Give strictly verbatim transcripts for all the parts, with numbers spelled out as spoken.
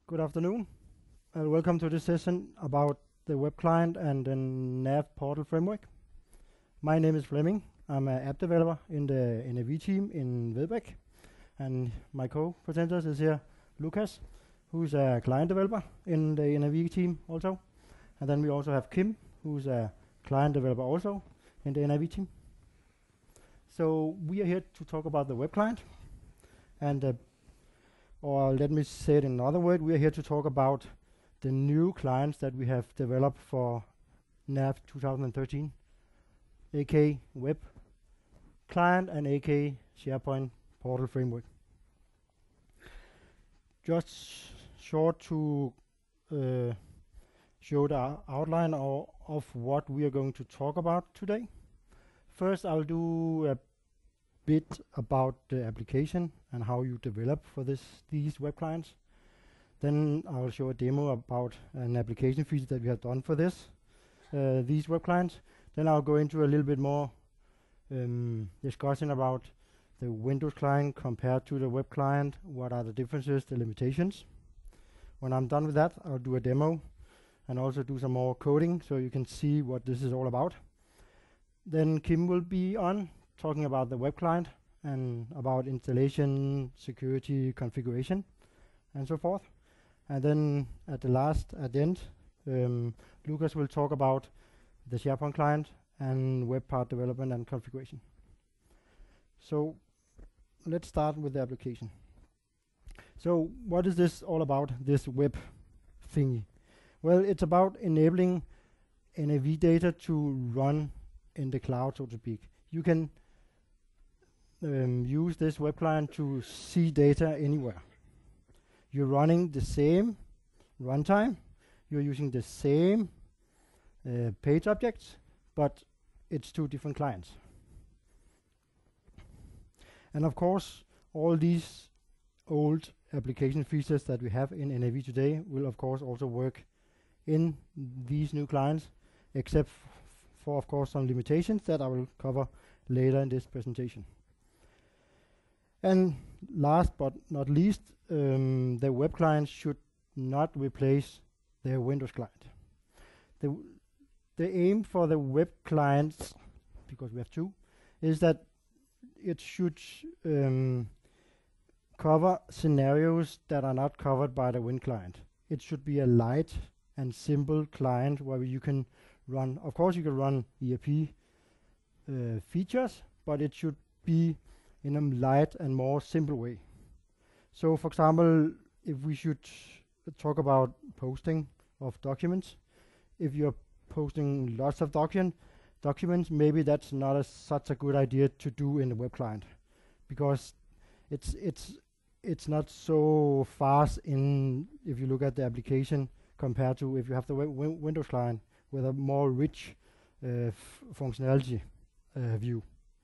Good afternoon, and welcome to this session about the web client and the Nav portal framework. My name is Flemming. I'm an app developer in the N A V team in Vedbæk, and my co-presenters is here, Lucas, who's a client developer in the N A V team also. And then we also have Kim, who's a client developer also in the N A V team. So we are here to talk about the web client, and uh, or let me say it in another word, we are here to talk about the new clients that we have developed for Nav twenty thirteen, aka Web Client and aka SharePoint Portal Framework. Just sh short to uh, show the outline of, of what we are going to talk about today. First, I'll do a bit about the application and how you develop for this these web clients. Then I'll show a demo about an application feature that we have done for this uh, these web clients. Then I'll go into a little bit more um, discussion about the Windows client compared to the web client. What are the differences, the limitations? When I'm done with that, I'll do a demo and also do some more coding so you can see what this is all about. Then Kim will be on talking about the web client and about installation, security, configuration, and so forth. And then at the last, at the end, um, Lucas will talk about the SharePoint client and web part development and configuration. So let's start with the application. So what is this all about, this web thingy? Well, it's about enabling N A V data to run in the cloud, so to speak. You can um, use this web client to see data anywhere. You're running the same runtime, you're using the same uh, page objects, but it's two different clients. And of course, all these old application features that we have in N A V today will of course also work in these new clients, except for of course some limitations that I will cover later in this presentation. And last but not least, um, the web client should not replace the Windows client. The, the aim for the web clients, because we have two, is that it should um, cover scenarios that are not covered by the Win client. It should be a light and simple client where you can run, of course you can run E R P uh, features, but it should be in a light and more simple way. So for example, if we should talk about posting of documents, if you're posting lots of document documents, maybe that's not a, such a good idea to do in the web client, because it's it's it's not so fast in, if you look at the application compared to if you have the win Windows client with a more rich uh, f functionality uh, view.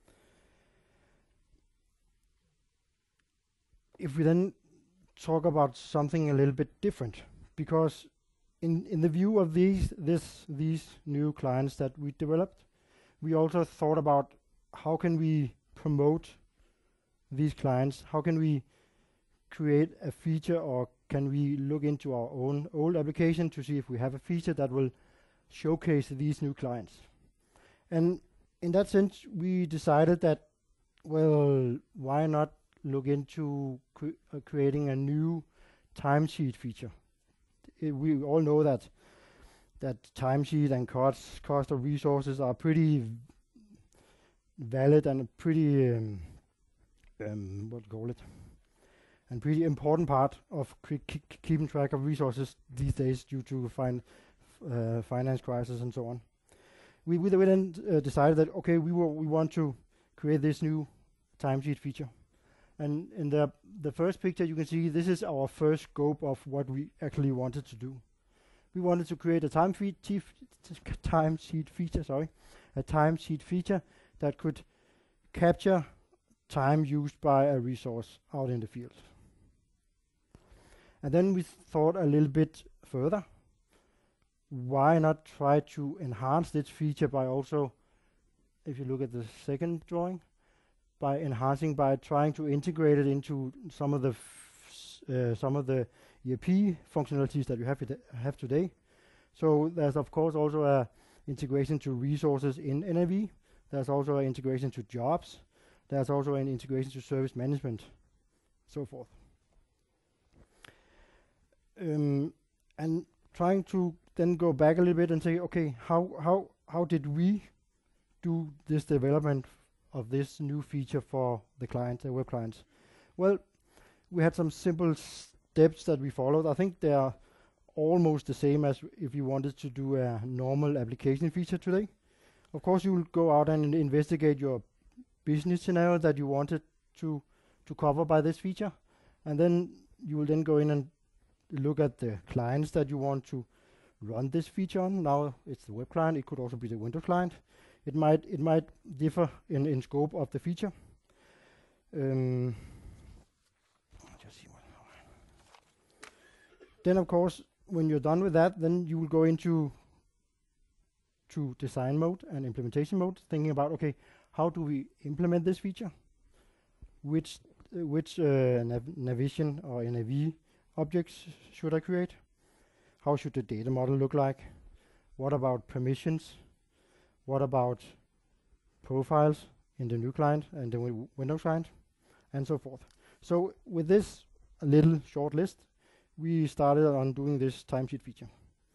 If we then talk about something a little bit different, because in in the view of these this these new clients that we developed, we also thought about how can we promote these clients, how can we create a feature, or can we look into our own old application to see if we have a feature that will showcase these new clients. And in that sense, we decided that, well, why not look into cre uh, creating a new timesheet feature. I we all know that that timesheet and cost cost of resources are pretty valid and a pretty um, um, what do you call it, and pretty important part of keeping track of resources these days due to fin uh, finance crisis and so on. We, we then uh, decided that okay, we will we want to create this new timesheet feature. And in the the first picture, you can see this is our first scope of what we actually wanted to do. We wanted to create a time feed timesheet feature, sorry, a timesheet feature that could capture time used by a resource out in the field. And then we thought a little bit further. Why not try to enhance this feature by also, if you look at the second drawing, by enhancing by trying to integrate it into some of the f uh, some of the E R P functionalities that you have, have today. So there's of course also a integration to resources in N A V. There's also an integration to jobs. There's also an integration to service management, so forth. Um, and trying to then go back a little bit and say, okay, how how how did we do this development of this new feature for the client, the web clients? Well, we had some simple steps that we followed. I think they are almost the same as if you wanted to do a normal application feature today. Of course, you will go out and investigate your business scenario that you wanted to to cover by this feature, and then you will then go in and look at the clients that you want to run this feature on. Now it's the web client. It could also be the Windows client. It might it might differ in in scope of the feature. Um, just see what. Then of course, when you're done with that, then you will go into to design mode and implementation mode, thinking about, okay, how do we implement this feature? Which uh, which uh, nav Navision or N A V objects should I create? How should the data model look like? What about permissions? What about profiles in the new client and the w Windows client, and so forth? So with this a little short list, we started on doing this timesheet feature.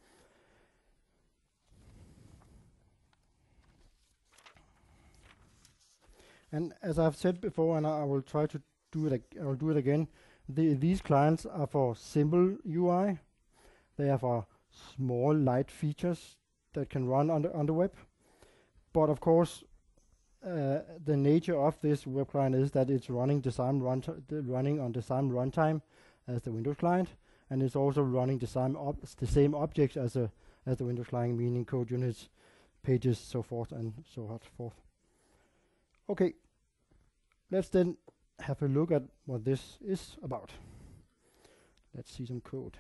And as I've said before, and I, I will try to do it, I will do it again. The, these clients are for simple U I. They are for small, light features that can run on the on the web. But of course, uh, the nature of this web client is that it's running the same run running on the same runtime as the Windows client, and it's also running the same ob the same objects as a as the Windows client, meaning code units, pages, so forth and so forth. Okay, let's then have a look at what this is about. Let's see some code.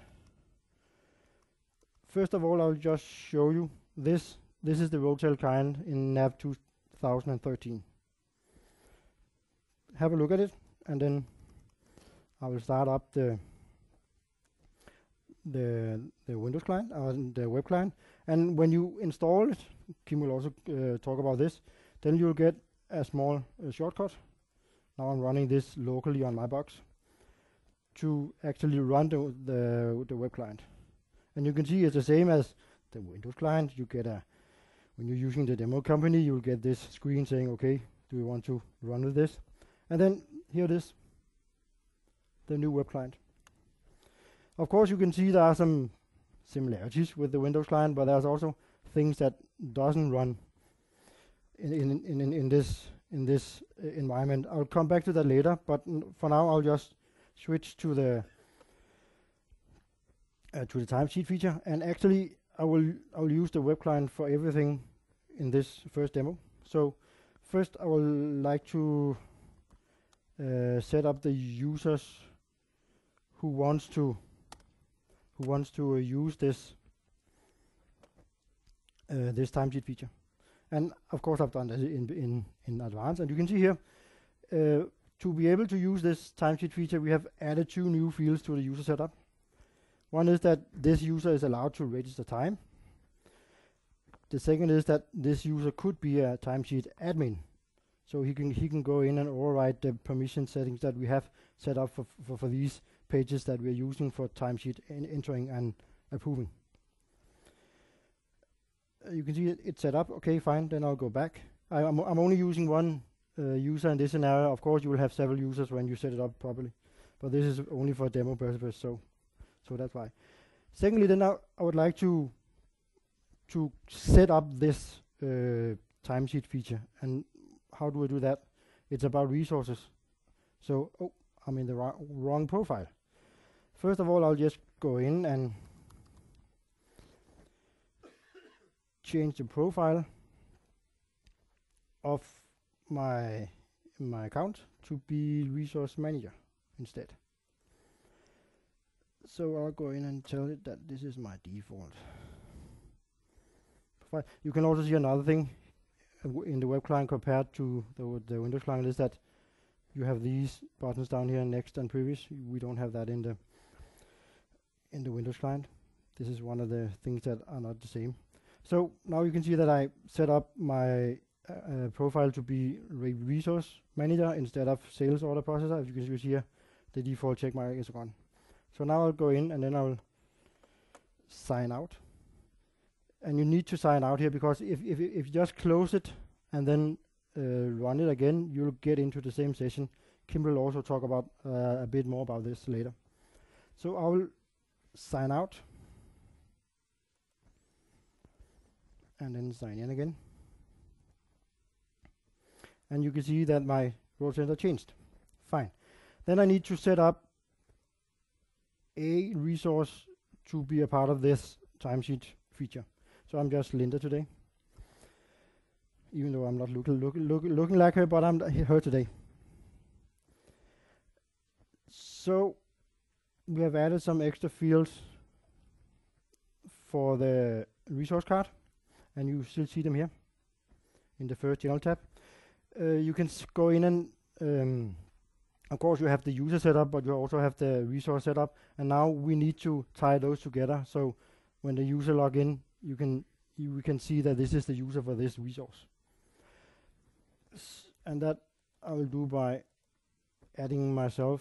First of all, I'll just show you this. This is the Rotel client in N A V two thousand thirteen. Have a look at it, and then I will start up the the the Windows client, or the web client. And when you install it, Kim will also uh, talk about this, then you'll get a small uh, shortcut. Now I'm running this locally on my box to actually run the, the the web client. And you can see it's the same as the Windows client. You get a, when you're using the demo company, you'll get this screen saying, okay, do you want to run with this? And then here it is, the new web client. Of course, you can see there are some similarities with the Windows client, but there's also things that doesn't run in in in, in, in this in this uh, environment. I'll come back to that later, but for now I'll just switch to the uh, to the timesheet feature. And actually, I will I'll use the web client for everything in this first demo. So first, I would like to uh, set up the users who wants to who wants to uh, use this uh, this timesheet feature. And of course, I've done that in in in advance. And you can see here, uh, to be able to use this timesheet feature, we have added two new fields to the user setup. One is that this user is allowed to register time. The second is that this user could be a timesheet admin, so he can he can go in and override the permission settings that we have set up for for, for these pages that we're using for timesheet en entering and approving. Uh, you can see it, it's set up. Okay, fine. Then I'll go back. I, I'm I'm only using one uh, user in this scenario. Of course, you will have several users when you set it up properly, but this is only for demo purposes. So. So that's why. Secondly, then I, I would like to to set up this uh, timesheet feature. And how do I do that? It's about resources. So, oh, I'm in the wrong, wrong profile. First of all, I'll just go in and change the profile of my my account to be resource manager instead. So I'll go in and tell it that this is my default profile. You can also see another thing uh, w in the web client compared to the, w the Windows client is that you have these buttons down here, next and previous. We don't have that in the in the Windows client. This is one of the things that are not the same. So now you can see that I set up my uh, uh, profile to be re resource manager instead of sales order processor. As you can see here, the default checkmark is gone. So now I'll go in and then I'll sign out. And you need to sign out here because if, if, if you just close it and then uh, run it again, you'll get into the same session. Kim will also talk about uh, a bit more about this later. So I will sign out and then sign in again. And you can see that my role center changed. Fine. Then I need to set up a resource to be a part of this timesheet feature. So I'm just Linda today, even though I'm not look, look, look, looking like her, but I'm her today. So we have added some extra fields for the resource card, and you still see them here in the first general tab. Uh, you can s go in and, um, of course, you have the user setup, but you also have the resource setup. And now we need to tie those together. So when the user log in, you can you we can see that this is the user for this resource. S and that I will do by adding myself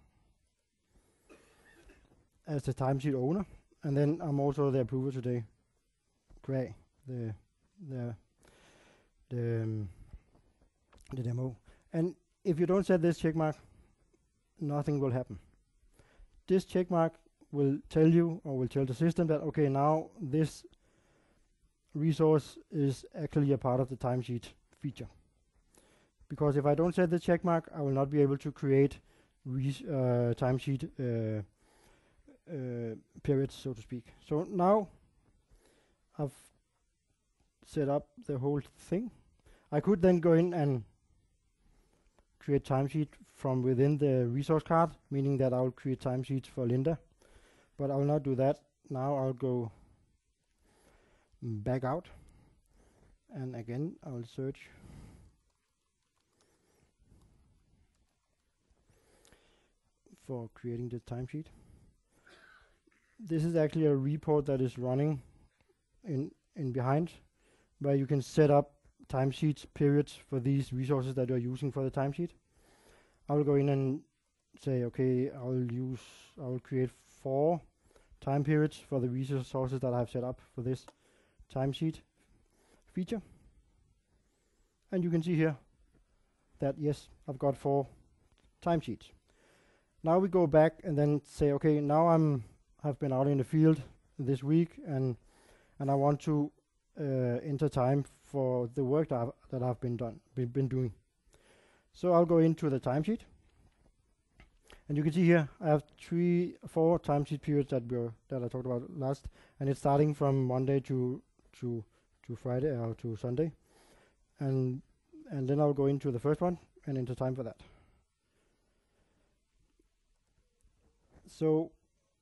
as the timesheet owner, and then I'm also the approver today. Great, the the the um, the demo. And if you don't set this checkmark, nothing will happen. This checkmark will tell you, or will tell the system that okay, now this resource is actually a part of the timesheet feature. Because if I don't set the checkmark, I will not be able to create res uh, timesheet uh, uh, periods, so to speak. So now I've set up the whole thing. I could then go in and create timesheet from within the resource card, meaning that I'll create timesheets for Linda, but I will not do that. Now I'll go back out, and again I will search for creating the timesheet. This is actually a report that is running in in behind, where you can set up timesheets periods for these resources that you're using for the timesheet. I will go in and say, okay, I will use, I will create four time periods for the resources that I've set up for this timesheet feature. And you can see here that yes, I've got four timesheets. Now we go back and then say, okay, now I'm I've been out in the field this week, and and I want to uh, enter time for the work that I've, that I've been done been, been doing. So I'll go into the timesheet, and you can see here I have three, four timesheet periods that we that I talked about last, and it's starting from Monday to to to Friday or to Sunday, and and then I'll go into the first one and enter time for that. So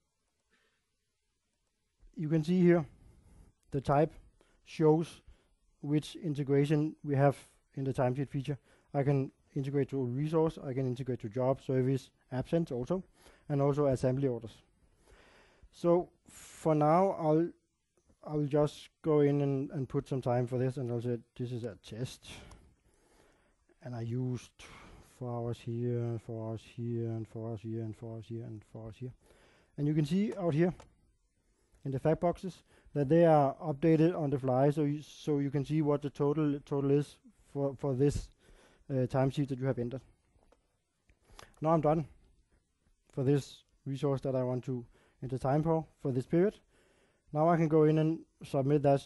you can see here the type shows which integration we have in the timesheet feature. I can integrate to resource, I can integrate to job, service, absence also, and also assembly orders. So for now, I'll I'll just go in and, and put some time for this, and I'll say this is a test, and I used four hours here, and four hours here, and four hours here, and four hours here, and four hours here. And you can see out here in the fact boxes that they are updated on the fly, so you, so you can see what the total total is for for this uh, timesheet that you have entered. Now I'm done for this resource that I want to enter time for for this period. Now I can go in and submit that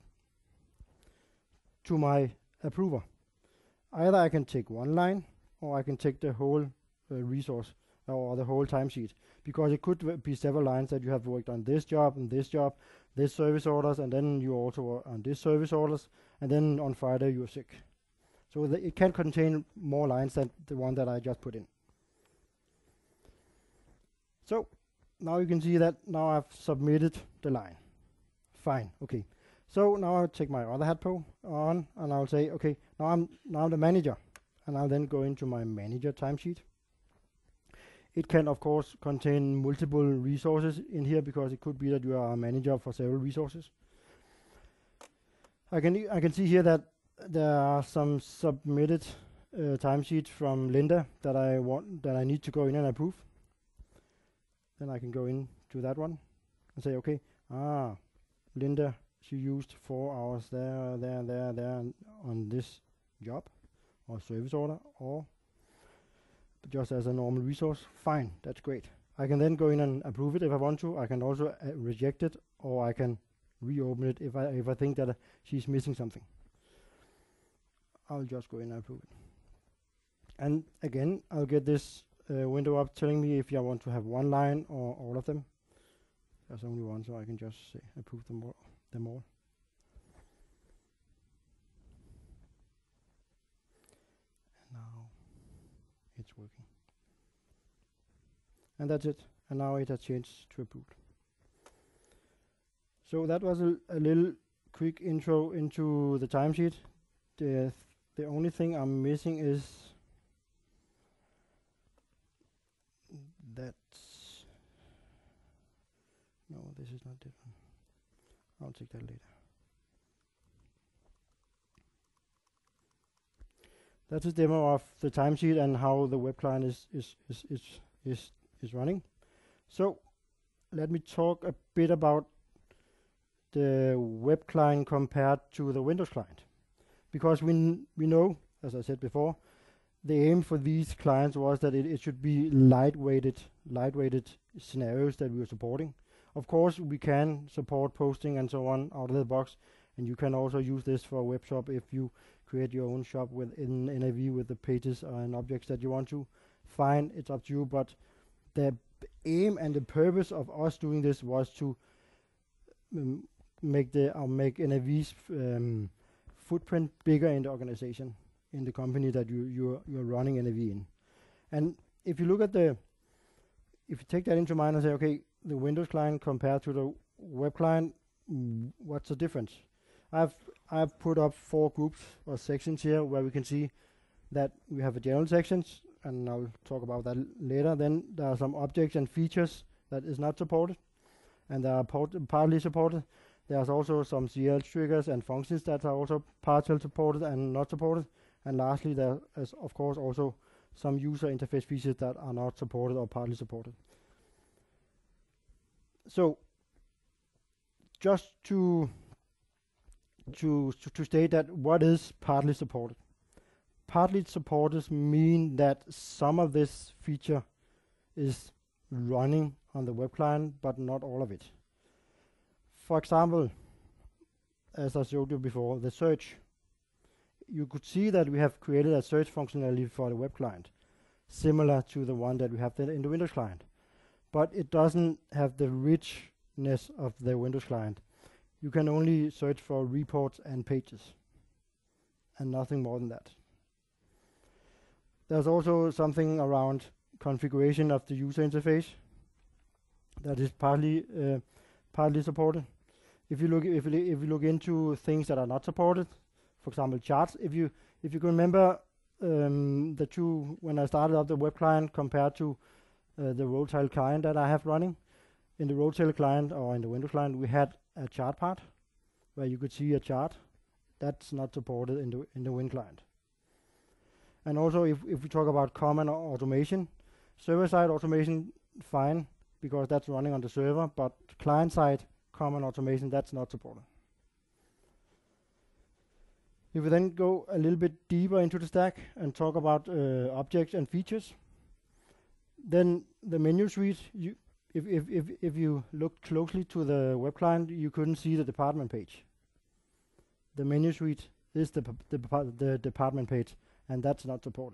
to my approver. Either I can take one line, or I can take the whole uh, resource or the whole timesheet, because it could be several lines that you have worked on this job and this job, this service orders, and then you also on this service orders, and then on Friday you're sick. So the, it can contain more lines than the one that I just put in. So now you can see that now I've submitted the line. Fine, okay. So now I'll take my other hat pro on, and I'll say, okay, now I'm now I'm the manager, and I'll then go into my manager timesheet. It can of course contain multiple resources in here, because it could be that you are a manager for several resources. I can I can see here that there are some submitted uh, timesheets from Linda that I want that I need to go in and approve. Then I can go in to that one and say, okay, ah, Linda, she used four hours there, there, there, there on this job or service order, or just as a normal resource. Fine, that's great. I can then go in and approve it if I want to. I can also uh, reject it, or I can reopen it if I if I think that uh, she's missing something. I'll just go in and approve it. And again, I'll get this uh, window up telling me if I want to have one line or all of them. There's only one, so I can just say approve them all. Them all. And now it's working. And that's it. And now it has changed to approved. So that was a, a little quick intro into the timesheet. The, th the only thing I'm missing is that's, no, this is not different. I'll take that later. That's a demo of the timesheet and how the web client is is is is is, is running. So let me talk a bit about the web client compared to the Windows client, because we n we know, as I said before, the aim for these clients was that it, it should be lightweighted, lightweighted scenarios that we are supporting. Of course, we can support posting and so on out of the box, and you can also use this for a web shop if you create your own shop within N A V with the pages and objects that you want to. Fine, it's up to you, but the aim and the purpose of us doing this was to um, make the uh, make N A V's um, footprint bigger in the organization, in the company that you you're you're running N A V in. And if you look at the, if you take that into mind and say, okay, the Windows client compared to the web client, mm, what's the difference? I've I've put up four groups or sections here where we can see that we have a general sections, and I'll talk about that later. Then there are some objects and features that is not supported, and they are partly supported. There's also some C L triggers and functions that are also partially supported and not supported. And lastly, there is of course also some user interface features that are not supported or partly supported. So just to to to, to state that what is partly supported. Partly supported mean that some of this feature is running on the web client, but not all of it. For example, as I showed you before, the search. You could see that we have created a search functionality for the web client, similar to the one that we have in the Windows client. But it doesn't have the richness of the Windows client. You can only search for reports and pages, and nothing more than that. There's also something around configuration of the user interface that is partly uh, partly supported. If you look if you, if you look into things that are not supported, for example, charts. If you if you can remember um, the two when I started up the web client compared to uh, the Rolltail client that I have running, in the Rolltail client or in the Windows client, we had a chart part where you could see a chart. That's not supported in the in the Win client. And also, if if we talk about common automation, server-side automation, fine, because that's running on the server, but client-side common automation, that's not supported. If we then go a little bit deeper into the stack and talk about uh, objects and features, then the menu suite, you, if, if, if, if you look closely to the web client, you couldn't see the department page. The menu suite is the, the, the department page, and that's not supported.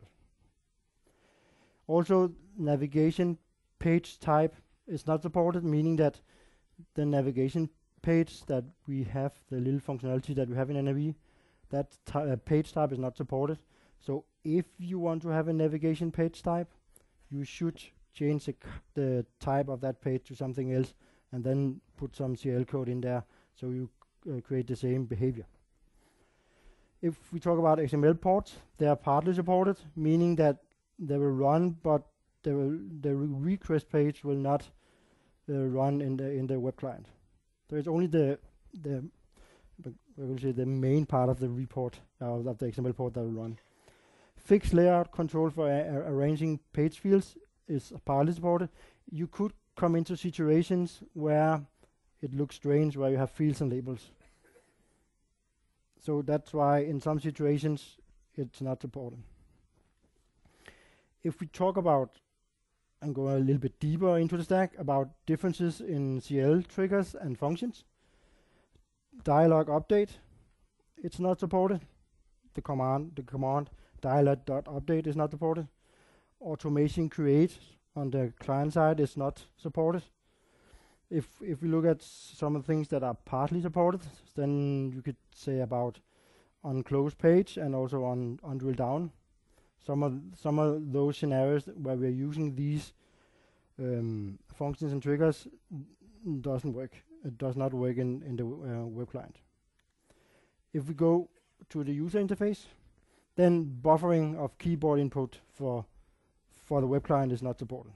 Also, navigation page type is not supported, meaning that the navigation page that we have, the little functionality that we have in N A V, that uh, page type is not supported. So if you want to have a navigation page type, you should change the, the type of that page to something else, and then put some C L code in there so you uh, create the same behavior. If we talk about X M L ports, they are partly supported, meaning that they will run, but the the re request page will not uh, run in the in the web client. So it's only the the we will say the main part of the report uh, of the X M L port that will run. Fixed layout control for uh, arranging page fields is partly supported. You could come into situations where it looks strange, where you have fields and labels. So that's why in some situations it's not supported. If we talk about and go a little bit deeper into the stack about differences in C L triggers and functions, dialog update, it's not supported. The command, the command dialog.update is not supported. Automation create on the client side is not supported. If if we look at some of the things that are partly supported, then you could say about on close page and also on on drill down. Some of some of those scenarios where we're using these um, functions and triggers doesn't work. It does not work in in the uh, web client. If we go to the user interface, then buffering of keyboard input for for the web client is not supported.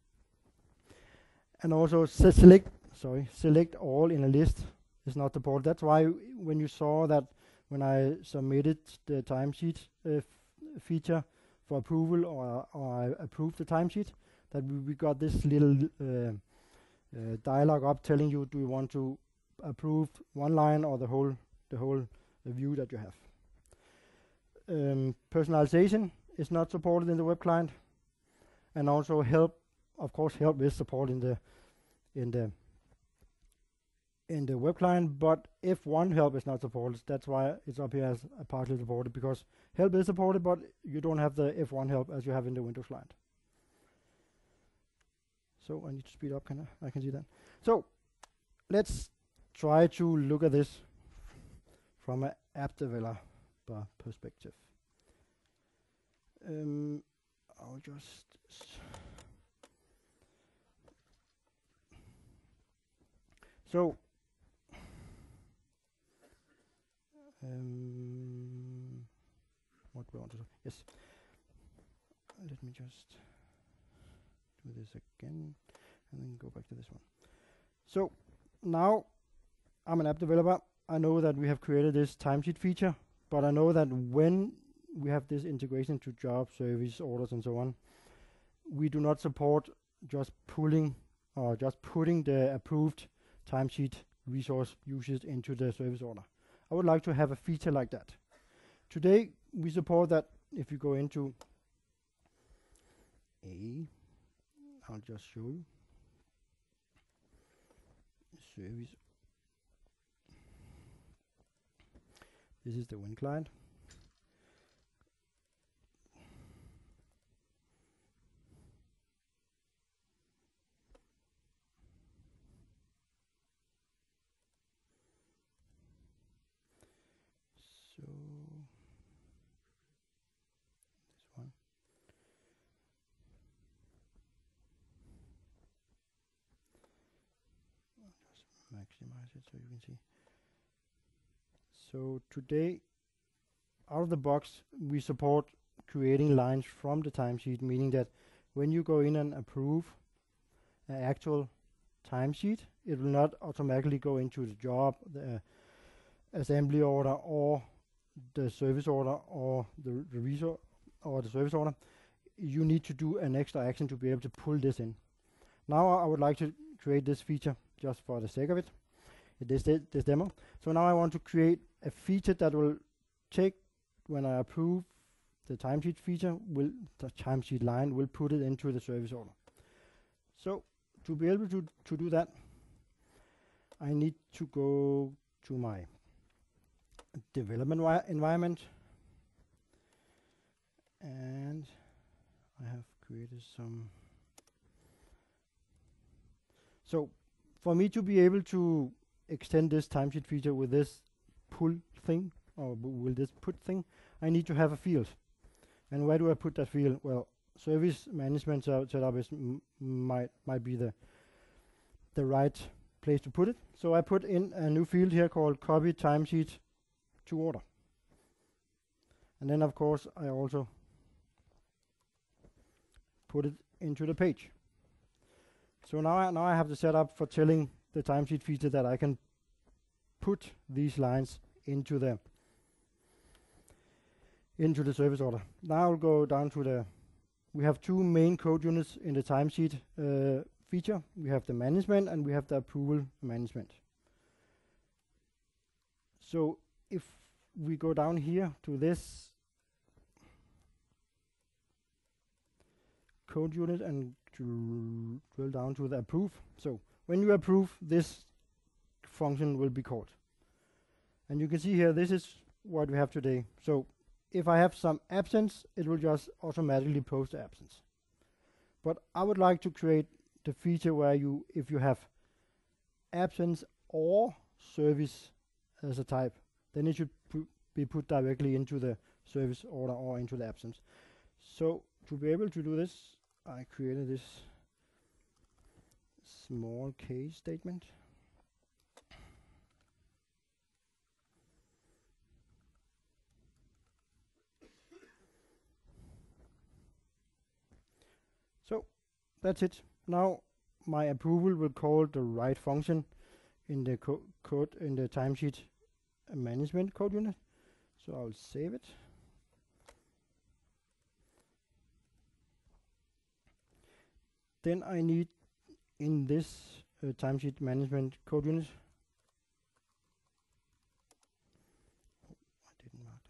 And also se select sorry select all in a list is not supported. That's why when you saw that when I submitted the timesheet uh, feature for approval, or, or I approved the timesheet, that we, we got this little uh, uh, dialog up telling you, do you want to approve one line or the whole the whole uh, view that you have. Um, personalization is not supported in the web client, and also help. Of course, help is supported in the in the in the web client, but if one help is not supported, that's why it's up here as a partly supported, because help is supported, but you don't have the F one help as you have in the Windows client. So I need to speed up. Can I? I can see that. So let's try to look at this from an app developer perspective. Um, I'll just. So, um, what we want to do? Yes. Let me just do this again, and then go back to this one. So now I'm an app developer. I know that we have created this timesheet feature, but I know that when we have this integration to job, service, orders, and so on, we do not support just pulling or just putting the approved timesheet resource usage into the service order. I would like to have a feature like that. Today we support that. If you go into a, I'll just show you service. This is the Win client. So this one. I'll just maximize it so you can see. So today, out of the box, we support creating lines from the timesheet, meaning that when you go in and approve an actual timesheet, it will not automatically go into the job, the assembly order, or the service order, or the, the resource, or the service order. You need to do an extra action to be able to pull this in. Now I would like to create this feature just for the sake of it, this, de this demo. So now I want to create a feature that will take, when I approve the timesheet feature, will the timesheet line will put it into the service order. So to be able to, to do that, I need to go to my development environment, and I have created some. So for me to be able to extend this timesheet feature with this pull thing, or with this put thing, I need to have a field. And where do I put that field? Well, service management setup is m might might be the the right place to put it. So I put in a new field here called copy timesheet to order. And then of course I also put it into the page. So now I, now I have the setup for telling the timesheet feature that I can put these lines into the into the service order. Now I'll go down to the, we have two main code units in the timesheet uh, feature. We have the management and we have the approval management. So if we go down here to this code unit and to drill down to the approve. So when you approve, this function will be called. And you can see here, this is what we have today. So if I have some absence, it will just automatically post the absence. But I would like to create the feature where you, if you have absence or service as a type, then it should pu be put directly into the service order or into the absence. So to be able to do this, I created this small case statement. So that's it. Now my approval will call the right function in the co code in the timesheet management code unit. So I'll save it. Then I need in this uh, timesheet management code unit. Oh, I didn't mark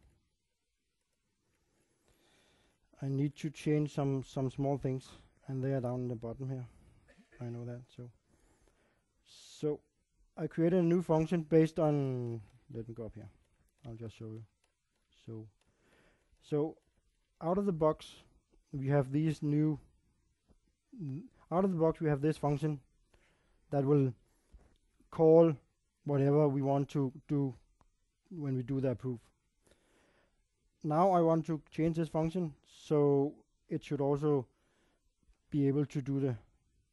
that. I need to change some some small things, and they are down in the bottom here. I know that. So, so I created a new function based on. Let me go up here. I'll just show you. So, so out of the box, we have these new. Out of the box, we have this function that will call whatever we want to do when we do the approve. Now I want to change this function, so it should also be able to do the.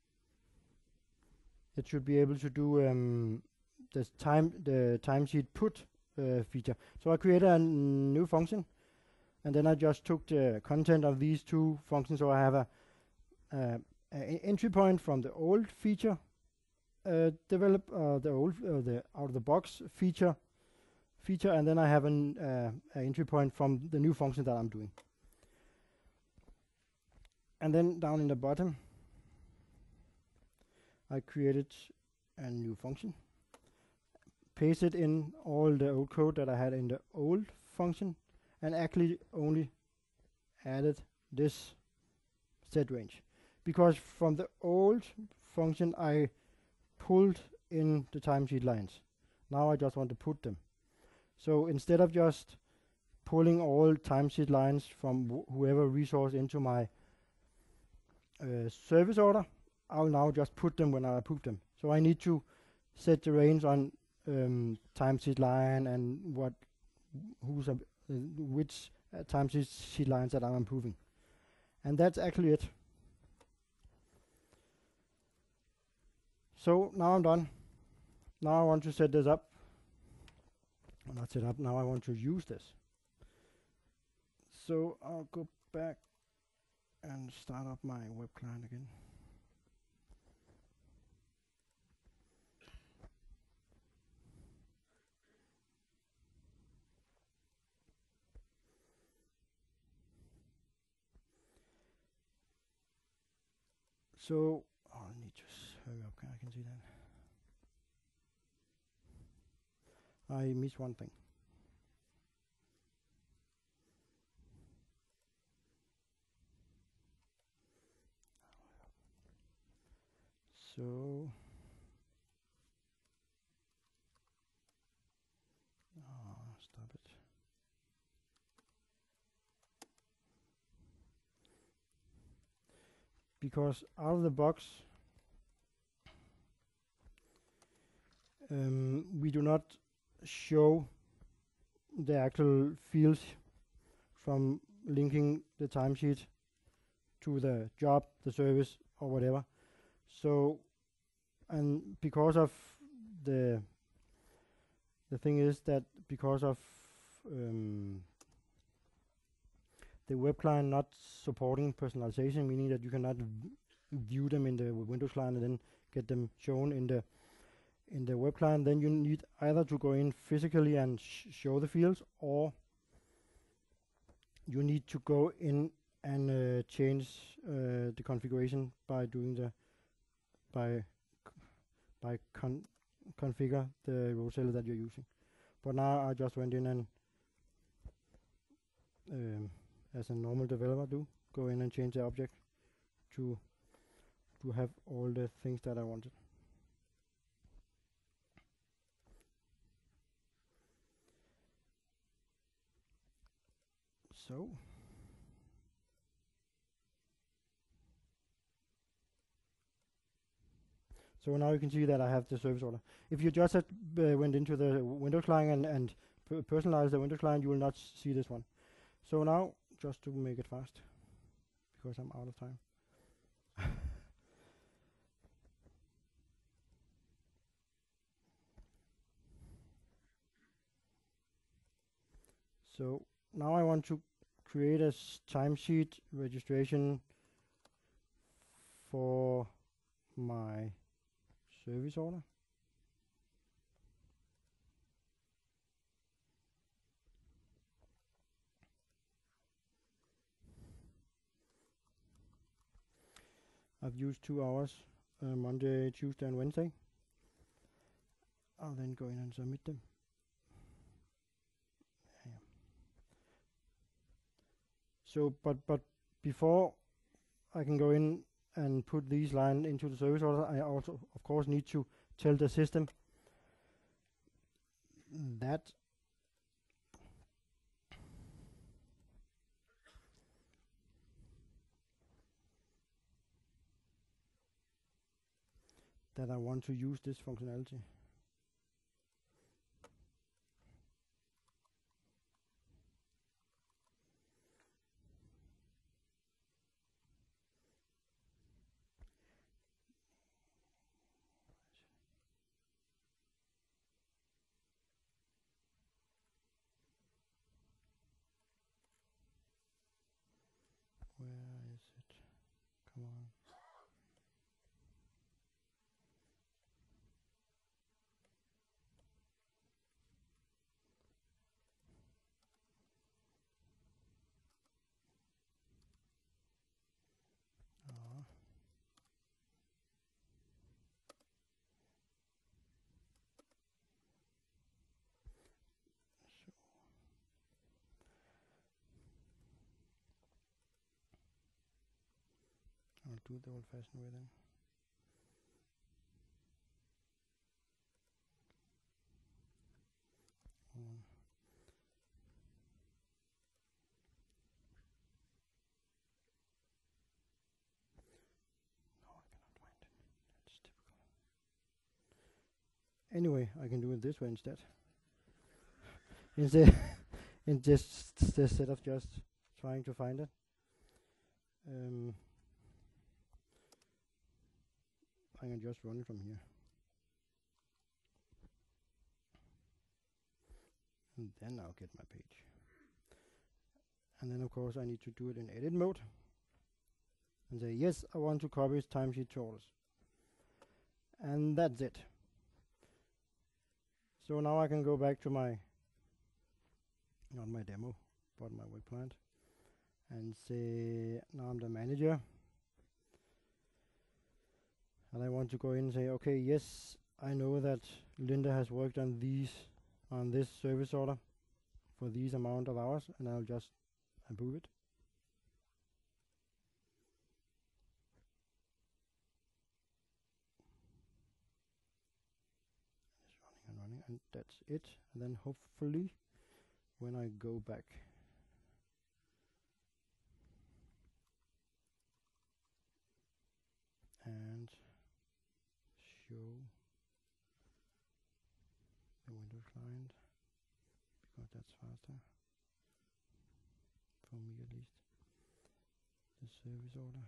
It should be able to do um, this time the timesheet put uh, feature. So I created a new function, and then I just took the content of these two functions. So I have a, a, a entry point from the old feature uh, develop uh, the old uh, the out of the box feature feature, and then I have an uh, a entry point from the new function that I'm doing. And then down in the bottom, I created a new function, pasted in all the old code that I had in the old function, and actually only added this set range, because from the old function I pulled in the timesheet lines. Now I just want to put them. So instead of just pulling all timesheet lines from wh whoever resource into my uh, service order, I'll now just put them when I approve them. So I need to set the range on um, timesheet line and what, who's uh, which uh, timesheet lines that I'm approving, and that's actually it. So now I'm done. Now I want to set this up. Well, not set up. Now I want to use this. So I'll go back and start up my web client again. So oh, I need to hurry up. I can see that. I missed one thing. So oh, stop it. Because out of the box, um, we do not show the actual fields from linking the timesheet to the job, the service, or whatever. So, and because of the the thing is that because of um, the web client not supporting personalization, meaning that you cannot view them in the Windows client and then get them shown in the in the web client, then you need either to go in physically and sh show the fields, or you need to go in and uh, change uh, the configuration by doing the by by con configure the Roseller that you're using. But now I just went in and um, as a normal developer do, go in and change the object to to have all the things that I wanted. So So now you can see that I have the service order. If you just had, uh, went into the Windows client and, and per personalize the Windows client, you will not see this one. So now, just to make it fast, because I'm out of time. So now I want to create a timesheet registration for my service order. I've used two hours, uh, Monday, Tuesday, and Wednesday. I'll then go in and submit them. Yeah. So, but but before I can go in and put these lines into the service order, I also, of course, need to tell the system that that I want to use this functionality. Where is it? Come on. Uh, so I'll do it the old-fashioned way then. Um, no, I cannot find it. That's typical. Anyway, I can do it this way instead. Instead, in just instead of just trying to find it. Um, I can just run it from here. And then I'll get my page. And then of course I need to do it in edit mode. And say, yes, I want to copy his timesheet to orders. And that's it. So now I can go back to my, not my demo, but my web client. And say, now I'm the manager. And I want to go in and say, okay, yes, I know that Linda has worked on these, on this service order for these amount of hours, and I'll just approve it. It's running and running, and that's it. And then hopefully, when I go back, and show the Windows client, because that's faster for me at least, the service order.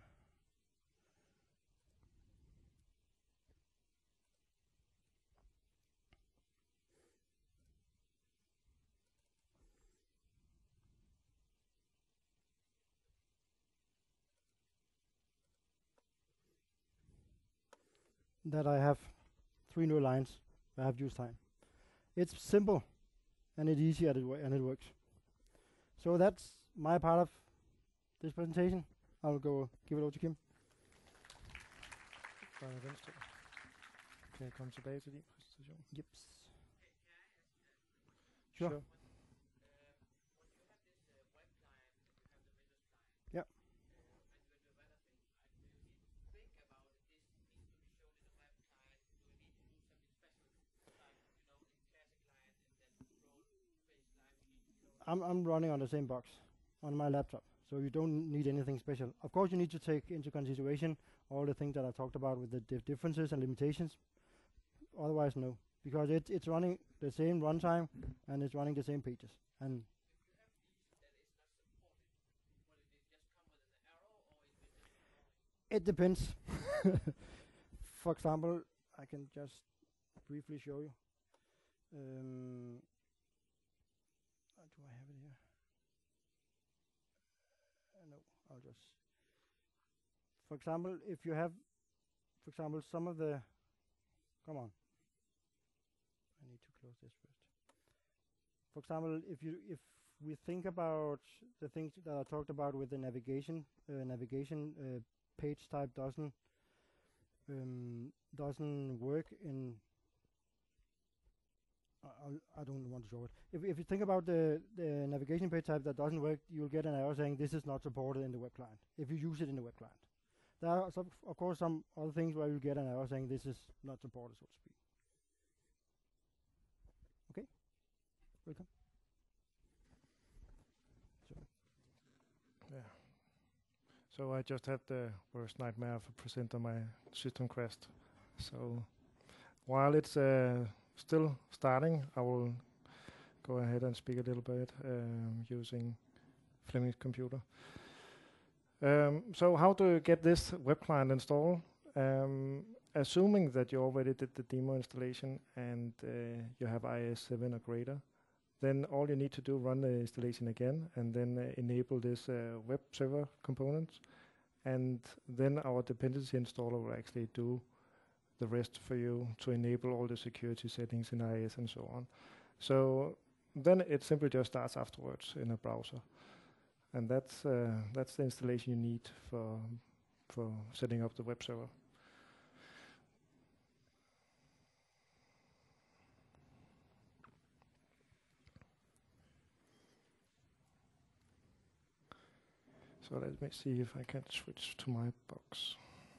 that I have three new lines where I have use time. It's simple and it's easy and it, wo- and it works. So that's my part of this presentation. I'll go give it over to Kim. Fra venstre. Kan jeg komme tilbage til din præsentation? Yep. Sure. Sure. Yeah. I'm I'm running on the same box on my laptop, so you don't need anything special. Of course, you need to take into consideration all the things that I talked about with the dif differences and limitations. Otherwise, no, because it, it's running the same runtime and it's running the same pages. And it depends. For example, I can just briefly show you. Um, uh, do I have it here? Uh, no, I'll just. For example, if you have, for example, some of the. Come on. I need to close this first. For example, if you if we think about the things that I talked about with the navigation, uh, navigation uh, page type doesn't um, doesn't work in. I'll, I don't want to show it. If if you think about the the navigation page type that doesn't work, you'll get an error saying this is not supported in the web client. If you use it in the web client, there are some, of course some other things where you get an error saying this is not supported, so to speak. Okay, welcome. So. Yeah. So I just had the worst nightmare of a presenter. My system crashed. So while it's uh, still starting, I will go ahead and speak a little bit um, using Flemming's computer. Um, so how do you get this web client installed? Um, assuming that you already did the demo installation and uh, you have I I S seven or greater, then all you need to do run the installation again and then uh, enable this uh, web server component, and then our dependency installer will actually do the rest for you to enable all the security settings in I I S and so on. So then it simply just starts afterwards in a browser, and that's uh, that's the installation you need for for setting up the web server. So let me see if I can switch to my box.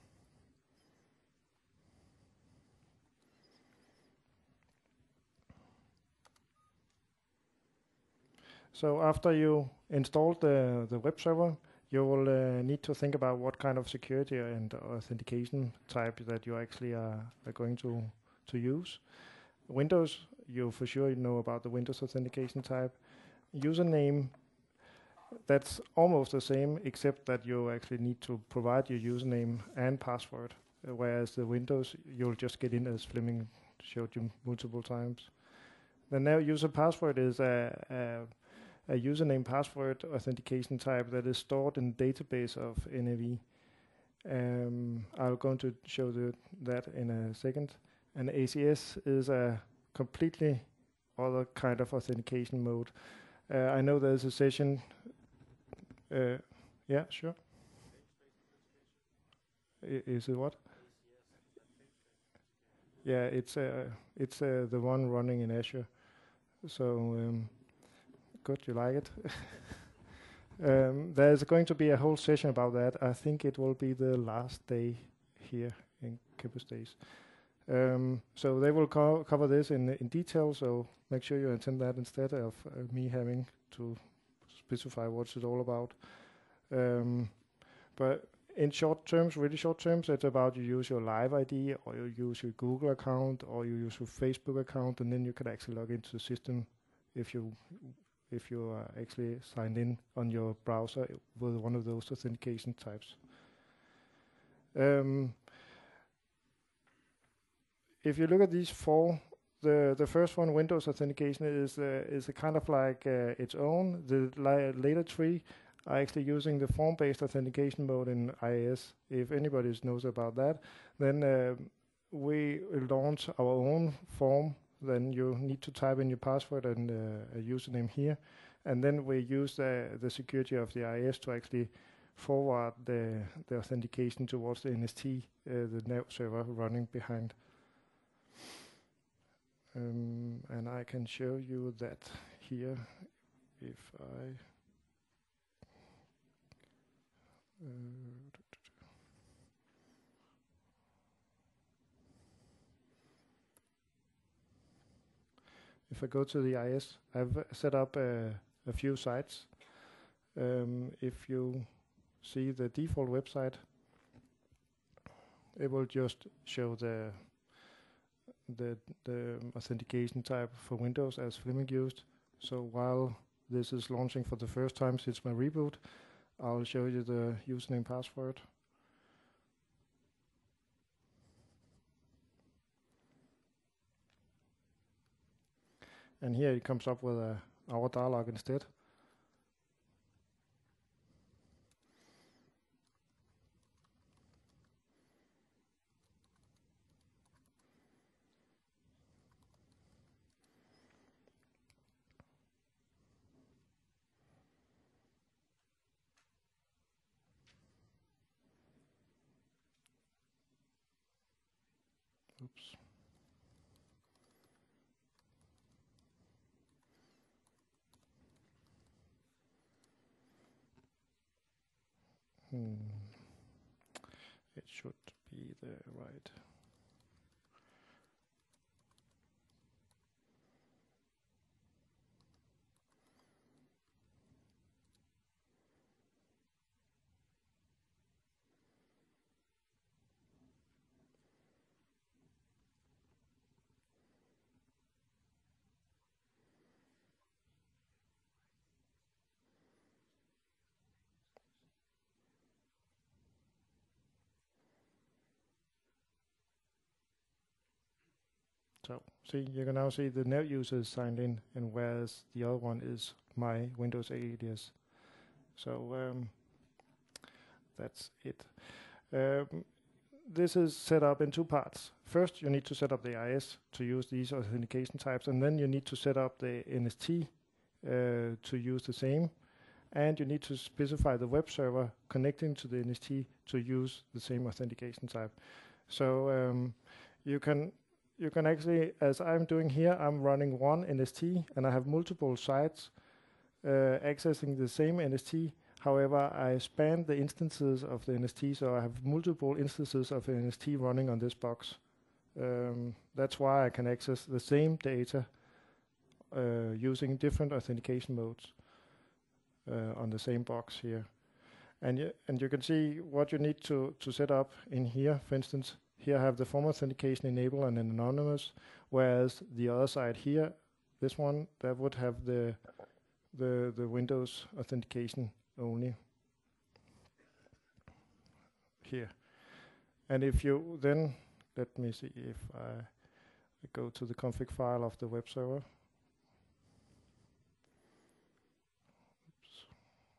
So after you installed the, the web server, you will uh, need to think about what kind of security and authentication type that you actually are, are going to, to use. Windows, you for sure know about the Windows authentication type. Username, that's almost the same, except that you actually need to provide your username and password, uh, whereas the Windows, you'll just get in as Flemming showed you multiple times. The now user password is a, a, a username password authentication type that is stored in the database of N A V. Um, I'm going to show the, that in a second. And A C S is a completely other kind of authentication mode. Uh, I know there's a session. Uh, yeah, sure. I, is it what? Yeah, it's uh, it's uh, the one running in Azure. So um, good, you like it. um, there's going to be a whole session about that. I think it will be the last day here in Campus Days. Um, so they will co cover this in in detail. So make sure you attend that instead of uh, me having to specify what's it all about. Um, but in short terms, really short terms, it's about you use your Live I D or you use your Google account or you use your Facebook account, and then you can actually log into the system if you if you are actually signed in on your browser with one of those authentication types. Um, if you look at these four, the the first one, Windows authentication, is uh, is a kind of like uh, its own. The li later three are actually using the form-based authentication mode in I I S. If anybody knows about that, then uh, we launch our own form. Then you need to type in your password and uh, a username here, and then we use the, the security of the I S to actually forward the, the authentication towards the N S T, uh, the nav server running behind. Um, and I can show you that here if I uh, if I go to the I S, I've set up a, a few sites. Um, if you see the default website, it will just show the the the authentication type for Windows as Flemming used. So while this is launching for the first time since my reboot, I'll show you the username password. And here it comes up with a, our dialog instead. Oops. Hmm. It should be the right. So, see, you can now see the net user is signed in, and whereas the other one is my Windows alias. So um, that's it. Um, this is set up in two parts. First, you need to set up the I S to use these authentication types, and then you need to set up the N S T uh, to use the same. And you need to specify the web server connecting to the N S T to use the same authentication type. So um, you can you can actually, as I'm doing here, I'm running one N S T, and I have multiple sites uh, accessing the same N S T. However, I span the instances of the N S T, so I have multiple instances of the N S T running on this box. Um, that's why I can access the same data uh, using different authentication modes uh, on the same box here. And, y and you can see what you need to, to set up in here. For instance, here I have the form authentication enable and an anonymous, whereas the other side here, this one, that would have the, the, the Windows authentication only here. And if you then, let me see if I go to the config file of the web server. Oops.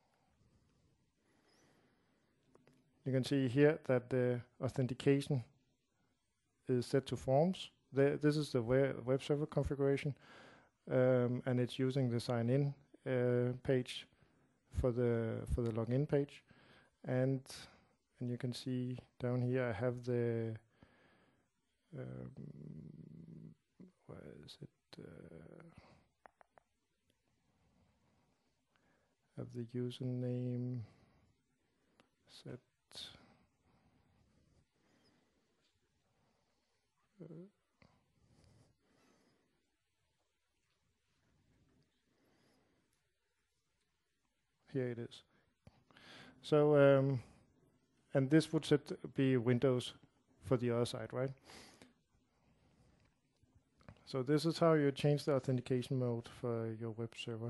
You can see here that the authentication is set to forms. The, this is the web server configuration, um, and it's using the sign in uh, page for the for the login page, and and you can see down here I have the um, where is it? Uh, have the username set. Uh, here it is. So, um, and this would set be Windows for the other side, right? So this is how you change the authentication mode for your web server.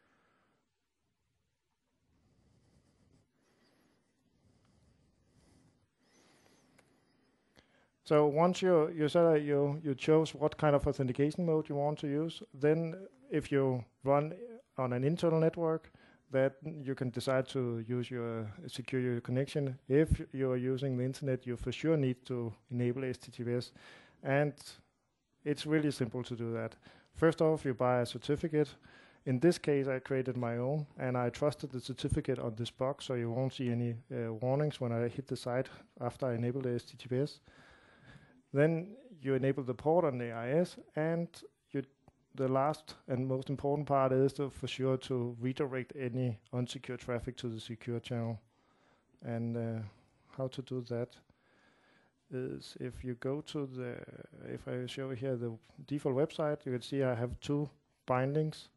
So once you you said that you you chose what kind of authentication mode you want to use, then if you run on an internal network, that you can decide to use your secure your connection. If you are using the internet, you for sure need to enable H T T P S, and it's really simple to do that. First off, you buy a certificate. In this case, I created my own, and I trusted the certificate on this box, so you won't see any uh, warnings when I hit the site after I enable the H T T P S. Then you enable the port on the I S, and you, the last and most important part is to, for sure to redirect any unsecured traffic to the secure channel. And uh, how to do that is if you go to the, if I show here the default website, you can see I have two bindings.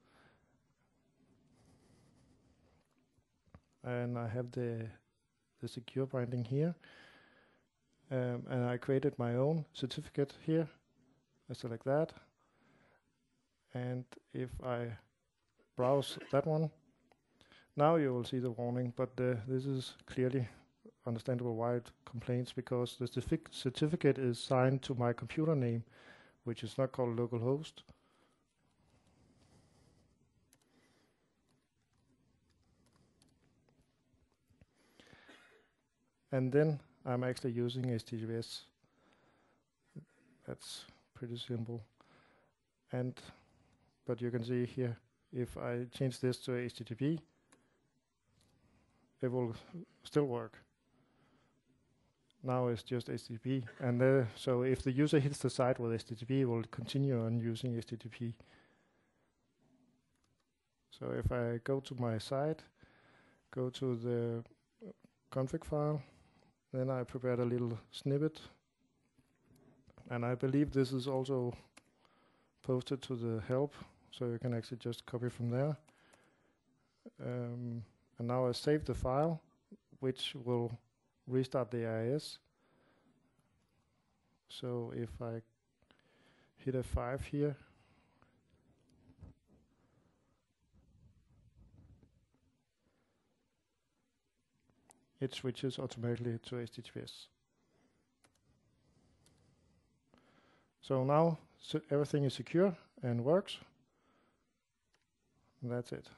And I have the, the secure binding here. Um, and I created my own certificate here. I select that. And if I browse that one, now you will see the warning, but uh, this is clearly understandable why it complains, because the certific certificate is signed to my computer name, which is not called localhost. And then I'm actually using H T T P S. That's pretty simple. And but you can see here, if I change this to H T T P, it will still work. Now it's just H T T P, and uh, so if the user hits the site with H T T P, it will continue on using H T T P. So if I go to my site, go to the config file, then I prepared a little snippet, and I believe this is also posted to the help, so you can actually just copy from there. Um, and now I save the file, which will restart the I S. So if I hit F five here, it switches automatically to H T T P S. So now so everything is secure and works. And that's it.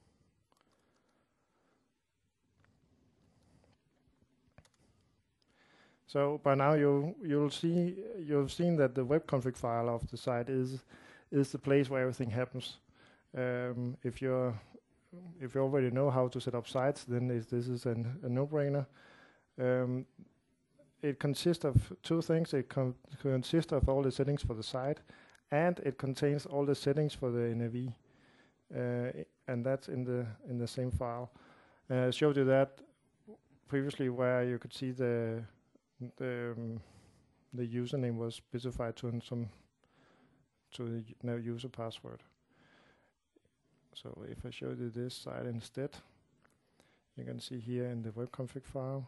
So by now you you'll see you've seen that the web config file of the site is is the place where everything happens. Um, if you're if you already know how to set up sites, then this, this is an, a no-brainer. Um, it consists of two things. It con consists of all the settings for the site, and it contains all the settings for the N A V, uh, and that's in the in the same file. Uh, I showed you that previously, where you could see the the um, the username was specified to some to the no user password. So if I show you this site instead, you can see here in the web config file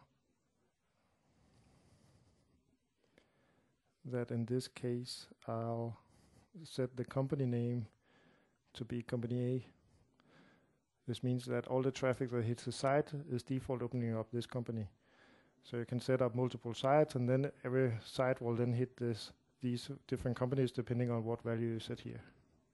that in this case I'll set the company name to be company A. This means that all the traffic that hits the site is default opening up this company. So you can set up multiple sites, and then every site will then hit this these different companies depending on what value you set here.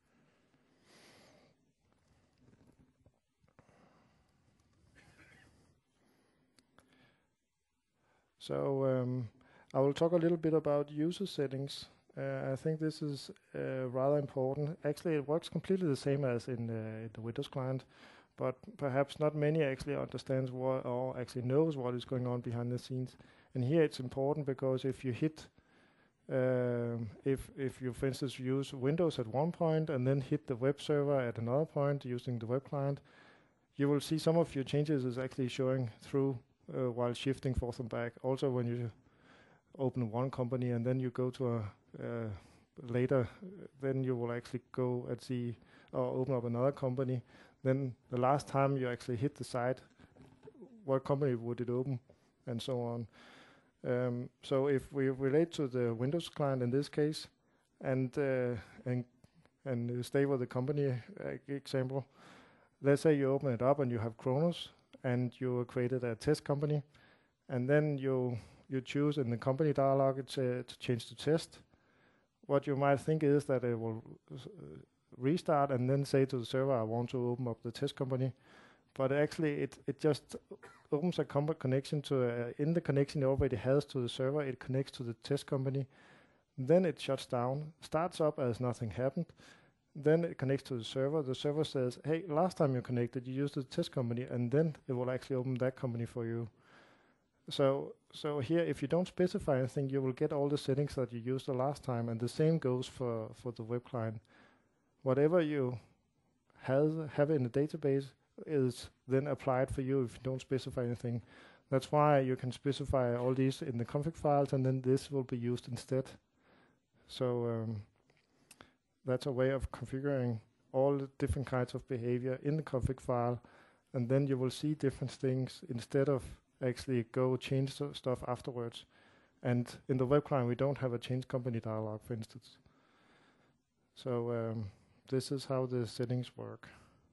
So um, I will talk a little bit about user settings. Uh, I think this is uh, rather important. Actually, it works completely the same as in, uh, in the Windows client, but perhaps not many actually understands what or actually knows what is going on behind the scenes. And here it's important because if you hit, um, if if you for instance use Windows at one point and then hit the web server at another point using the web client, you will see some of your changes is actually showing through uh, while shifting forth and back. Also, when you open one company and then you go to a uh, later, uh, then you will actually go and see or open up another company. Then the last time you actually hit the site, what company would it open, and so on. Um, so if we relate to the Windows client in this case, and uh, and and stay with the company uh, example, let's say you open it up and you have Kronos, and you created a test company, and then you you choose in the company dialog it's, uh, to change to test. What you might think is that it will uh, restart and then say to the server, I want to open up the test company. but actually it, it just opens a comp connection to, uh, in the connection it already has to the server, it connects to the test company, then it shuts down, starts up as nothing happened, then it connects to the server, the server says, hey, last time you connected, you used the test company, and then it will actually open that company for you. So, so here, if you don't specify anything, you will get all the settings that you used the last time, and the same goes for, for the web client. Whatever you have, have in the database is then applied for you if you don't specify anything. That's why you can specify all these in the config files, and then this will be used instead. So um, that's a way of configuring all the different kinds of behavior in the config file, and then you will see different things instead of actually go change so stuff afterwards. And in the web client, we don't have a change company dialog, for instance. So um, this is how the settings work.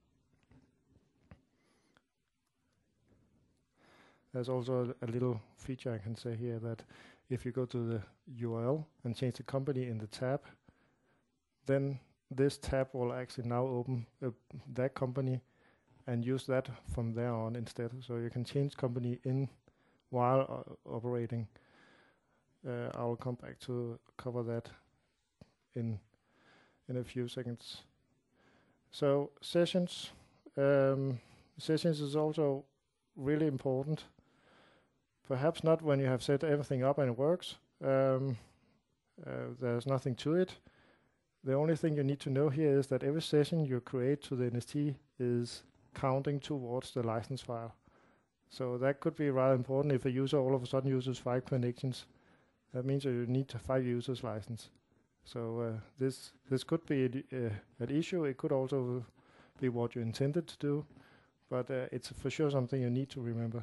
There's also a, a little feature I can say here that if you go to the U R L and change the company in the tab, then this tab will actually now open uh, that company and use that from there on instead. So you can change company in while uh, operating. Uh, I will come back to cover that in in a few seconds. So sessions, um, sessions is also really important. Perhaps not when you have set everything up and it works. Um, uh, there's nothing to it. The only thing you need to know here is that every session you create to the N S T is counting towards the license file. So that could be rather important if a user all of a sudden uses five connections. That means that you need five users license. So uh, this this could be uh, an issue. It could also be what you intended to do, but uh, it's for sure something you need to remember.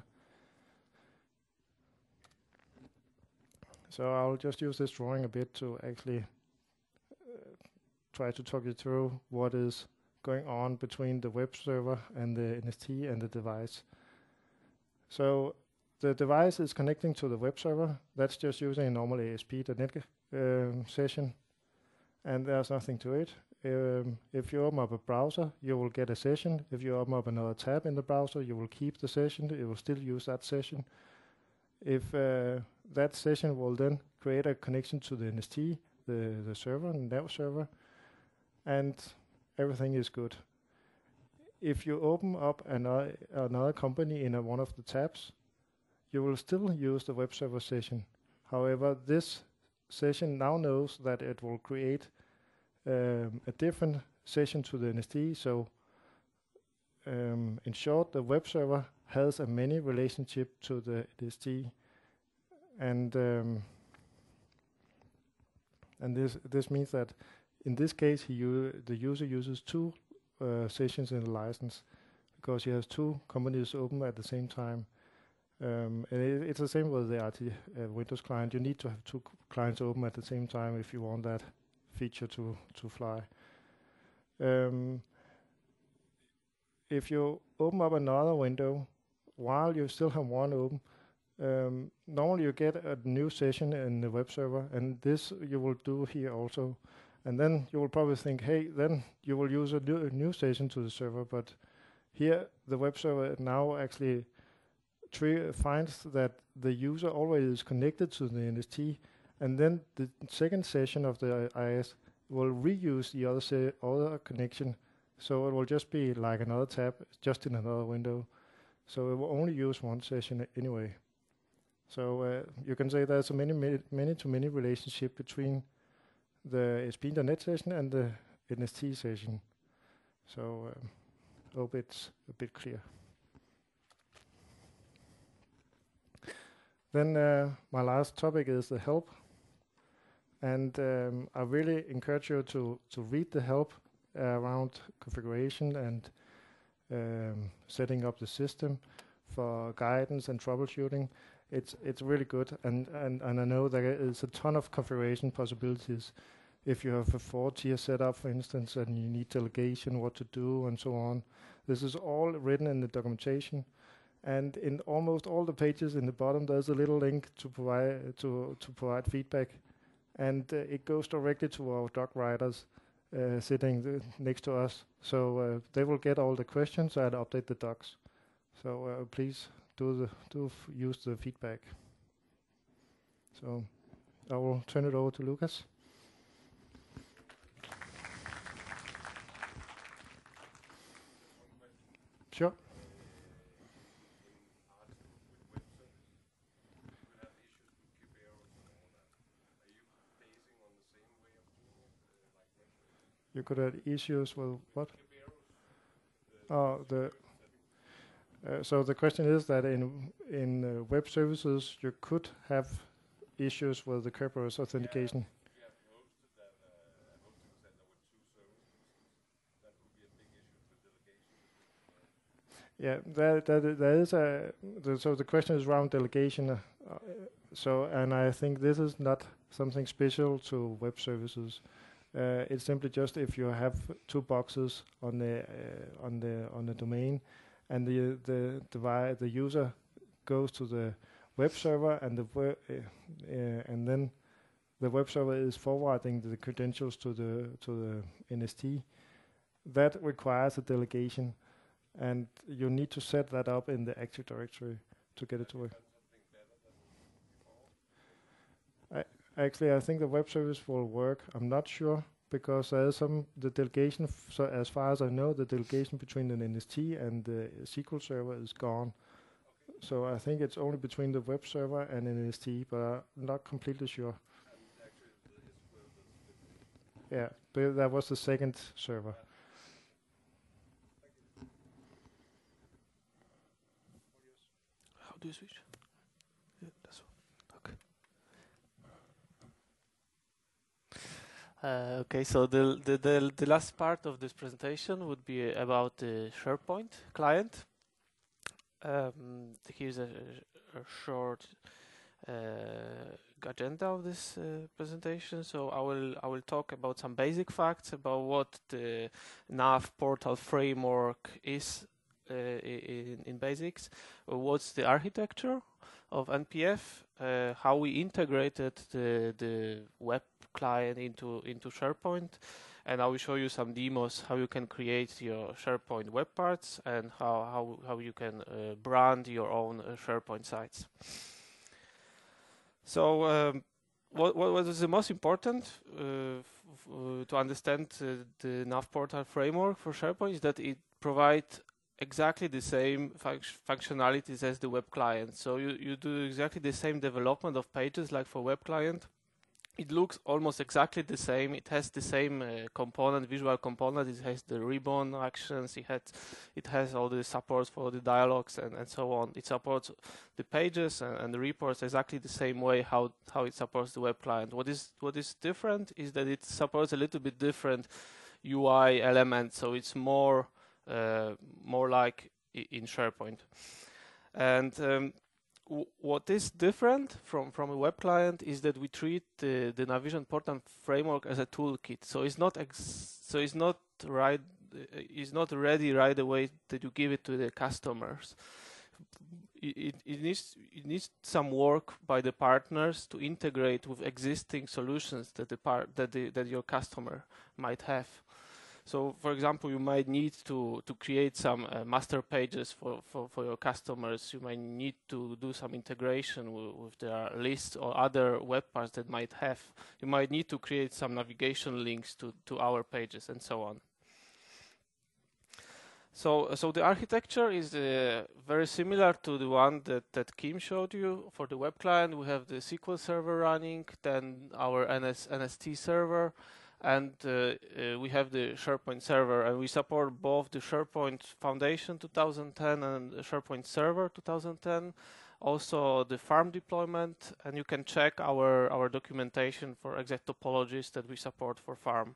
So I'll just use this drawing a bit to actually uh, try to talk you through what is going on between the web server and the N S T and the device. So the device is connecting to the web server. That's just using a normal A S P dot net um, session, and there's nothing to it. Um, if you open up a browser, you will get a session. If you open up another tab in the browser, you will keep the session. It will still use that session. If uh, that session will then create a connection to the N S T, the, the server, the nav server, and everything is good. If you open up another, another company in a, one of the tabs, you will still use the web server session. However, this session now knows that it will create um, a different session to the N S T. So um, in short, the web server has a many relationship to the N S T, and um, and this this means that in this case, he the user uses two uh, sessions in the license because he has two companies open at the same time. Um, and it, it's the same with the R T uh, Windows client. You need to have two clients open at the same time if you want that feature to to fly. Um, if you open up another window while you still have one open, um, normally you get a new session in the web server, and this you will do here also. And then you will probably think, hey, then you will use a new, a new session to the server. But here, the web server now actually finds that the user already is connected to the N S T, and then the second session of the I S will reuse the other se other connection. So it will just be like another tab, just in another window. So it will only use one session anyway. So uh, you can say there's a many many to many relationship between the A S P dot net session and the N S T session. So um, hope it's a bit clear. Then uh, my last topic is the help. And um, I really encourage you to, to read the help uh, around configuration and um, setting up the system for guidance and troubleshooting. It's it's really good, and, and, and I know there is a ton of configuration possibilities. If you have a four-tier setup, for instance, and you need delegation, what to do, and so on. This is all written in the documentation, and in almost all the pages in the bottom, there's a little link to provide to to provide feedback, and uh, it goes directly to our doc writers uh, sitting next to us. So uh, they will get all the questions and update the docs. So uh, please do the do f use the feedback. So I will turn it over to Lucas. Sure. You could have issues with what? Oh, the. Uh, so the question is that in in uh, web services you could have issues with the Kerberos authentication. Yeah, that that i- there is a. The, so the question is around delegation. Uh, uh, so and I think this is not something special to web services. Uh, it's simply just if you have two boxes on the uh, on the on the domain, and the the the, the user goes to the web server, and the web, uh, uh, and then the web server is forwarding the credentials to the to the N S T. That requires a delegation, and you need to set that up in the Active Directory to get it to work. I, actually, I think the web service will work. I'm not sure because there is some the delegation. F so as far as I know, the delegation between the N S T and the S Q L server is gone. So I think it's only between the web server and N S T, but I'm not completely sure. Yeah, but that was the second server. How do you switch? Yeah, that's okay. Uh, okay, so the, the the the last part of this presentation would be about the SharePoint client. Um, here's a, a short uh, agenda of this uh, presentation. So I will I will talk about some basic facts about what the Nav portal framework is uh, in, in basics. Uh, what's the architecture of N P F? Uh, how we integrated the the web client into into SharePoint, and I will show you some demos how you can create your SharePoint web parts and how how how you can uh, brand your own uh, SharePoint sites. So um, what, what what is the most important uh, f uh, to understand uh, the Nav portal framework for SharePoint is that it provides exactly the same func functionalities as the web client. So you, you do exactly the same development of pages like for web client. It looks almost exactly the same. It has the same uh, component, visual component. It has the ribbon actions. It has, it has all the supports for the dialogues and, and so on. It supports the pages and, and the reports exactly the same way how how it supports the web client. What is what is different is that it supports a little bit different U I elements. So it's more uh, more like I in SharePoint. And um, what is different from, from a web client is that we treat the, the Navision portal framework as a toolkit. So it's not ex so it's not right uh, it's not ready right away that you give it to the customers. It, it, it needs it needs some work by the partners to integrate with existing solutions that the part that the, that your customer might have. So, for example, you might need to, to create some uh, master pages for, for, for your customers. You might need to do some integration with their lists or other web parts that might have. You might need to create some navigation links to, to our pages and so on. So, so the architecture is uh, very similar to the one that, that Kim showed you. For the web client, we have the S Q L server running, then our N S, N S T server, and uh, uh, we have the SharePoint server, and we support both the SharePoint Foundation two thousand ten and the SharePoint Server two thousand ten, also the farm deployment, and you can check our, our documentation for exact topologies that we support for farm.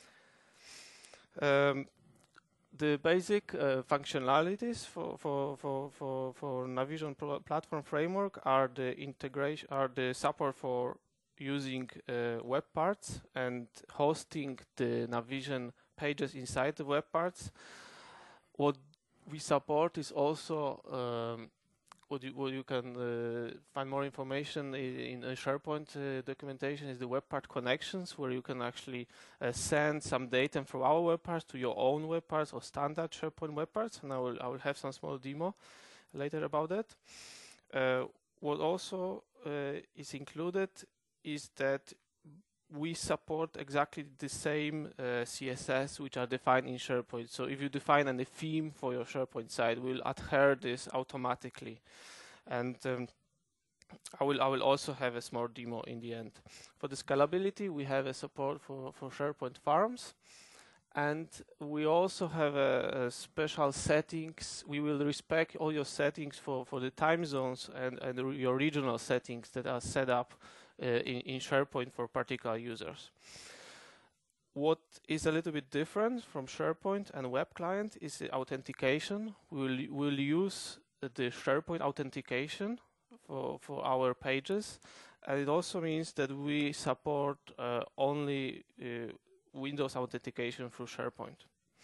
Um, the basic uh, functionalities for, for, for, for, for Navision platform framework are the integration, are the support for using uh, web parts and hosting the Navision pages inside the web parts. What we support is also um, what, you, what you can uh, find more information in, in a SharePoint uh, documentation is the web part connections, where you can actually uh, send some data from our web parts to your own web parts or standard SharePoint web parts. And I will, I will have some small demo. later about that. Uh, what also uh, is included is that we support exactly the same uh, C S S which are defined in SharePoint. So if you define a theme for your SharePoint site, we'll adhere this automatically. And um, I will I will also have a small demo in the end. For the scalability, we have a support for, for SharePoint farms. And we also have a, a special settings. We will respect all your settings for, for the time zones and, and the, your regional settings that are set up uh, in, in SharePoint for particular users. What is a little bit different from SharePoint and web client is the authentication. We'll, we'll use the SharePoint authentication for, for our pages. And it also means that we support uh, only uh, Windows authentication through SharePoint.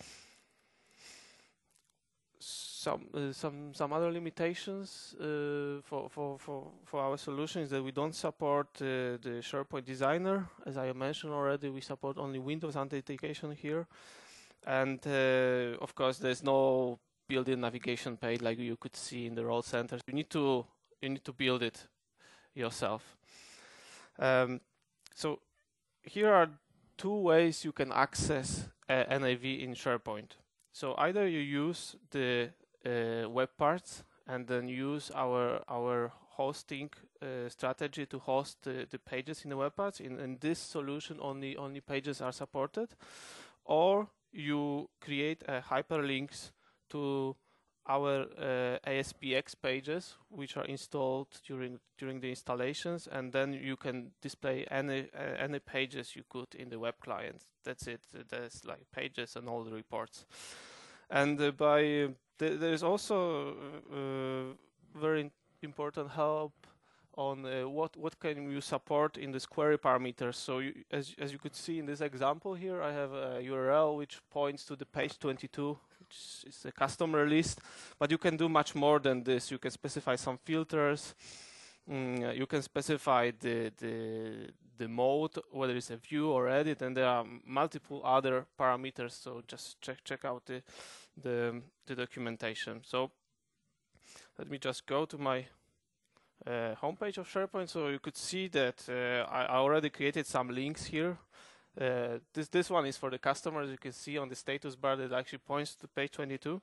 Some uh, some some other limitations uh, for, for for for our solution is that we don't support uh, the SharePoint Designer. As I mentioned already, we support only Windows authentication here, and uh, of course there's no built-in navigation page like you could see in the role centers. You need to you need to build it yourself. Um, so here are two ways you can access uh, N A V in SharePoint. So either you use the uh, web parts and then use our our hosting uh, strategy to host the, the pages in the web parts. In, in this solution, only only pages are supported, or you create uh, hyperlinks to our uh, A S P X pages, which are installed during during the installations, and then you can display any uh, any pages you could in the web client. That's it. There's like pages and all the reports. And uh, by uh, th there is also uh, very important help on uh, what what can you support in this query parameters. So you, as as you could see in this example here, I have a U R L which points to the page twenty-two. It's a customer list, but you can do much more than this. You can specify some filters. Mm, you can specify the, the the mode, whether it's a view or edit, and there are multiple other parameters. So just check check out the the, the documentation. So let me just go to my uh, homepage of SharePoint. So you could see that uh, I already created some links here. Uh, this this one is for the customers. You can see on the status bar that actually points to page twenty-two.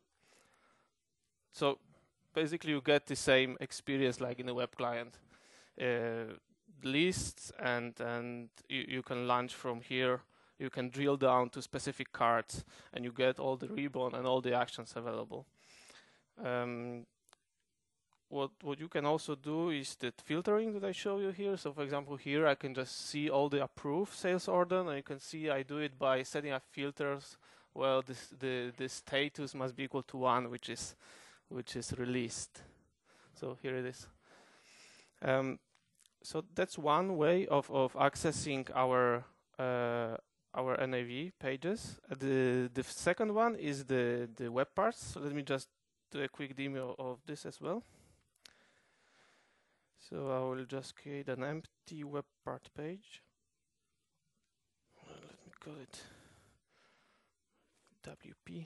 So basically, you get the same experience like in a web client. Uh, lists and and you, you can launch from here. You can drill down to specific cards, and you get all the ribbon and all the actions available. Um, What, what you can also do is the filtering that I show you here. So for example, here I can just see all the approved sales order, and you can see I do it by setting up filters. Well, this, the, the status must be equal to one, which is, which is released. So here it is. Um, so that's one way of, of accessing our, uh, our N A V pages. Uh, the, the second one is the, the web parts. So let me just do a quick demo of this as well. So I will just create an empty web part page. Let me call it W P,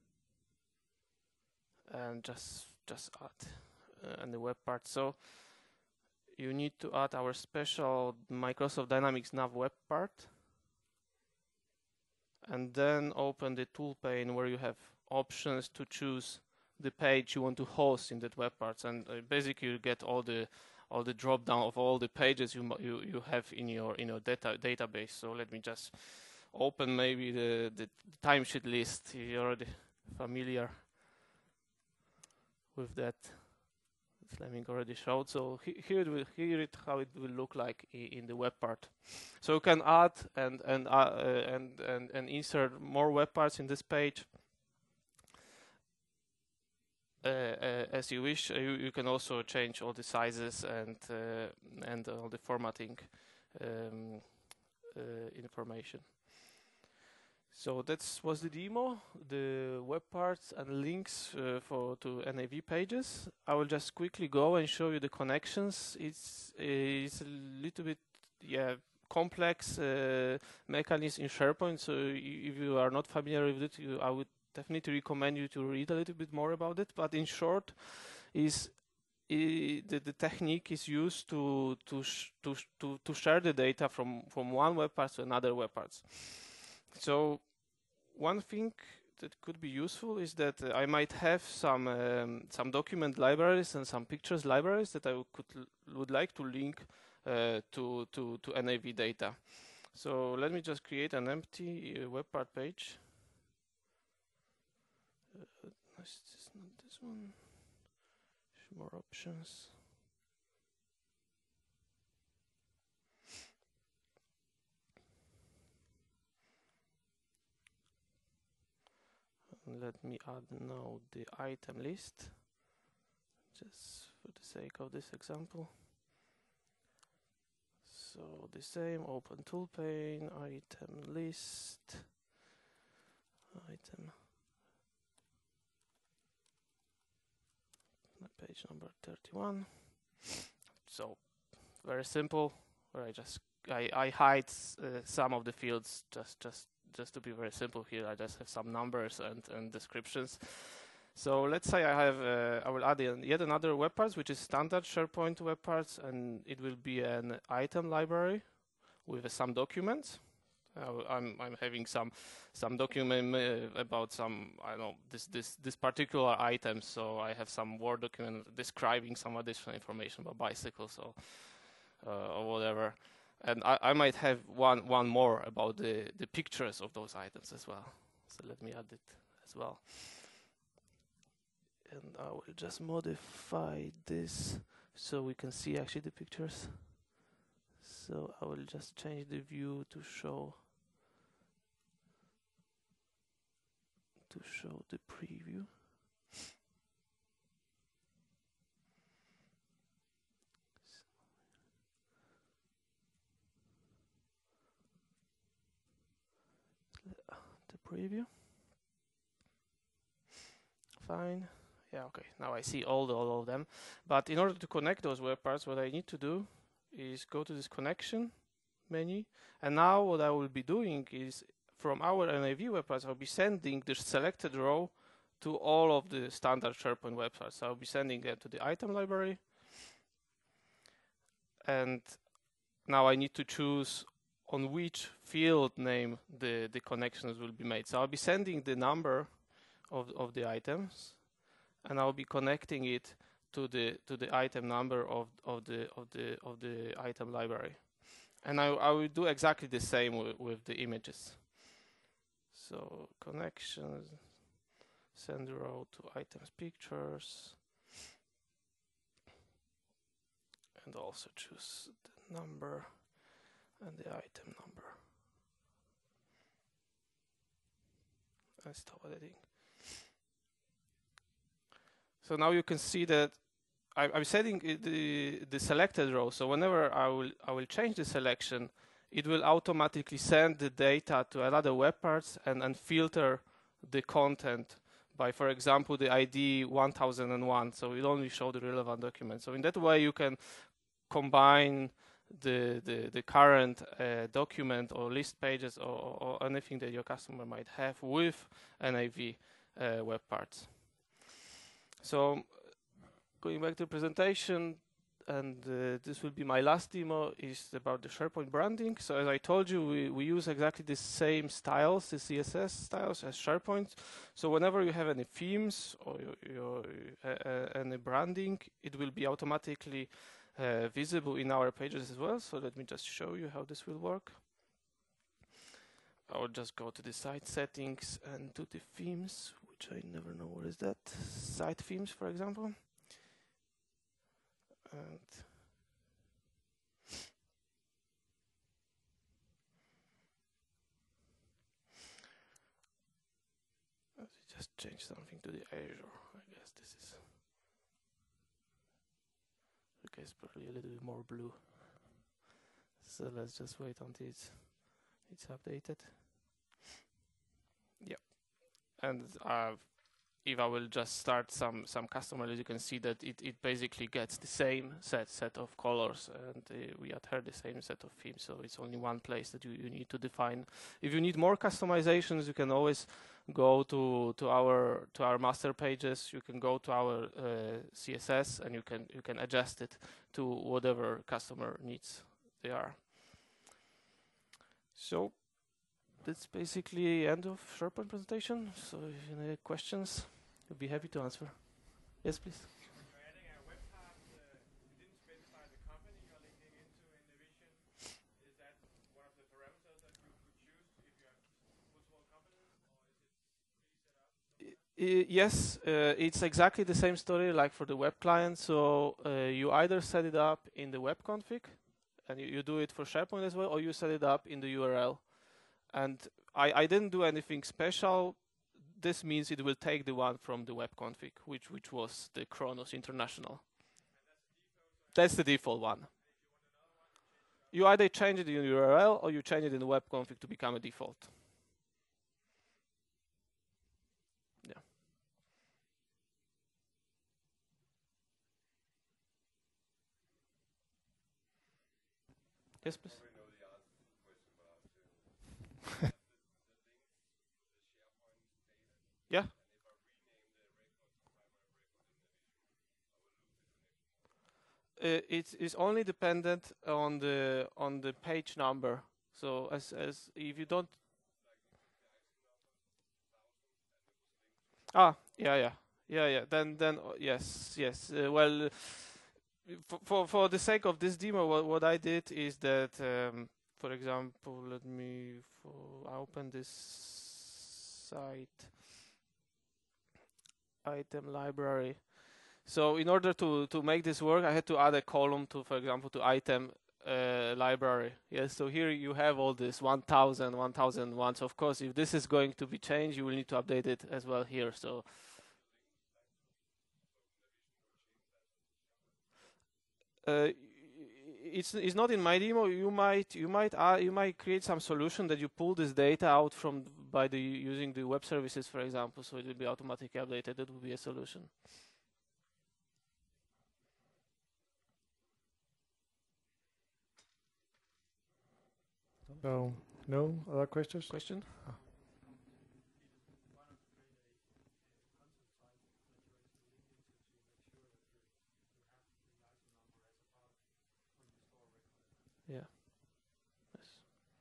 and just just add uh, and the web part. So you need to add our special Microsoft Dynamics Nav web part, and then open the tool pane where you have options to choose the page you want to host in that web parts, and uh, basically you get all the all the drop down of all the pages you you you have in your in your data database. So let me just open maybe the the timesheet list. You're already familiar with that. Let me already showed. So he, here it will here it how it will look like in the web part. So you can add and and uh, uh, and and and insert more web parts in this page. Uh, uh, as you wish. Uh, you, you can also change all the sizes and uh, and all the formatting um, uh, information. So that was the demo, the web parts and links uh, for to N A V pages. I will just quickly go and show you the connections. It's it's a little bit yeah complex uh, mechanism in SharePoint. So if you are not familiar with it, you, I would definitely recommend you to read a little bit more about it. But in short, is I, the, the technique is used to to, sh to, sh to to share the data from from one web part to another web parts. So one thing that could be useful is that uh, I might have some um, some document libraries and some pictures libraries that I could would like to link uh, to to to N A V data. So let me just create an empty uh, web part page. Uh, this is not this one. More options. And let me add now the item list, just for the sake of this example. So the same, open tool pane, item list, item, page number thirty-one. So very simple, where I just I, I hide uh, some of the fields just just just to be very simple here. I just have some numbers and, and descriptions. So let's say I have uh, I will add in yet another web parts, which is standard SharePoint web parts, and it will be an item library with uh, some documents. Uh, I'm I'm having some some document uh, about some I don't know this this this particular item. So I have some Word document describing some additional information about bicycles or uh, or whatever. And I, I might have one one more about the the pictures of those items as well. So let me add it as well. And I will just modify this so we can see actually the pictures. So I will just change the view to show to show the preview. The preview. Fine. Yeah, okay. Now I see all the, all of them. But in order to connect those web parts, what I need to do is go to this connection menu. And now what I will be doing is from our N A V web parts, I'll be sending the selected row to all of the standard SharePoint web parts. So I'll be sending it to the item library. And now I need to choose on which field name the, the connections will be made. So I'll be sending the number of, of the items, and I'll be connecting it to the to the item number of of the of the of the item library, and I I will do exactly the same with, with the images. So connections, send the row to items pictures, and also choose the number and the item number, and stop editing. So now you can see that I, I'm setting the the selected row. So whenever I will I will change the selection, it will automatically send the data to another web parts and and filter the content by, for example, the I D one thousand one. So it only show the relevant documents. So in that way, you can combine the the, the current uh, document or list pages or, or anything that your customer might have with N A V uh, web parts. So going back to the presentation, and uh, this will be my last demo, is about the SharePoint branding. So as I told you, we, we use exactly the same styles, the C S S styles as SharePoint. So whenever you have any themes or your, your, uh, uh, any branding, it will be automatically uh, visible in our pages as well. So let me just show you how this will work. I will just go to the site settings and to the themes, which I never know what is that. Site themes, for example. And let's just change something to the Azure. I guess this is okay, it's probably a little bit more blue. So let's just wait until it's it's updated. Yeah, and I've if I will just start some some customer, as you can see that it, it basically gets the same set set of colors, and uh, we adhere the same set of themes. So it's only one place that you, you need to define. If you need more customizations, you can always go to to our to our master pages. You can go to our uh, C S S, and you can you can adjust it to whatever customer needs they are. So that's basically end of SharePoint presentation. So if you have any questions, I'll be happy to answer. Yes, please. When you're adding a web part, uh, you didn't specify the company you're linking into in Navision. Is that one of the parameters that you could choose if you have multiple companies, or is it pre-set up? I, yes, uh, it's exactly the same story like for the web client. So uh, you either set it up in the web config, and you, you do it for SharePoint as well, or you set it up in the U R L. And I, I didn't do anything special. This means it will take the one from the web config, which which was the Kronos International. That's the default one. You either change it in the U R L or you change it in the web config to become a default. Yeah. Yes, please. Yeah. Uh, it's it's only dependent on the on the page number. So as as if you don't. Ah, yeah, yeah, yeah, yeah. Then then uh, yes, yes. Uh, well, uh, for, for for the sake of this demo, what what I did is that, um, for example, let me for, I open this site. Item library. So in order to to make this work, I had to add a column to, for example, to item uh, library. Yes. So here you have all this one thousand, one thousand one. So of course, if this is going to be changed, you will need to update it as well here. So. Uh, it's it's not in my demo. You might you might uh, you might create some solution that you pull this data out from by the using the web services, for example, so it will be automatically updated. That would be a solution. No, no other questions. Question? Oh. Yeah. Yes.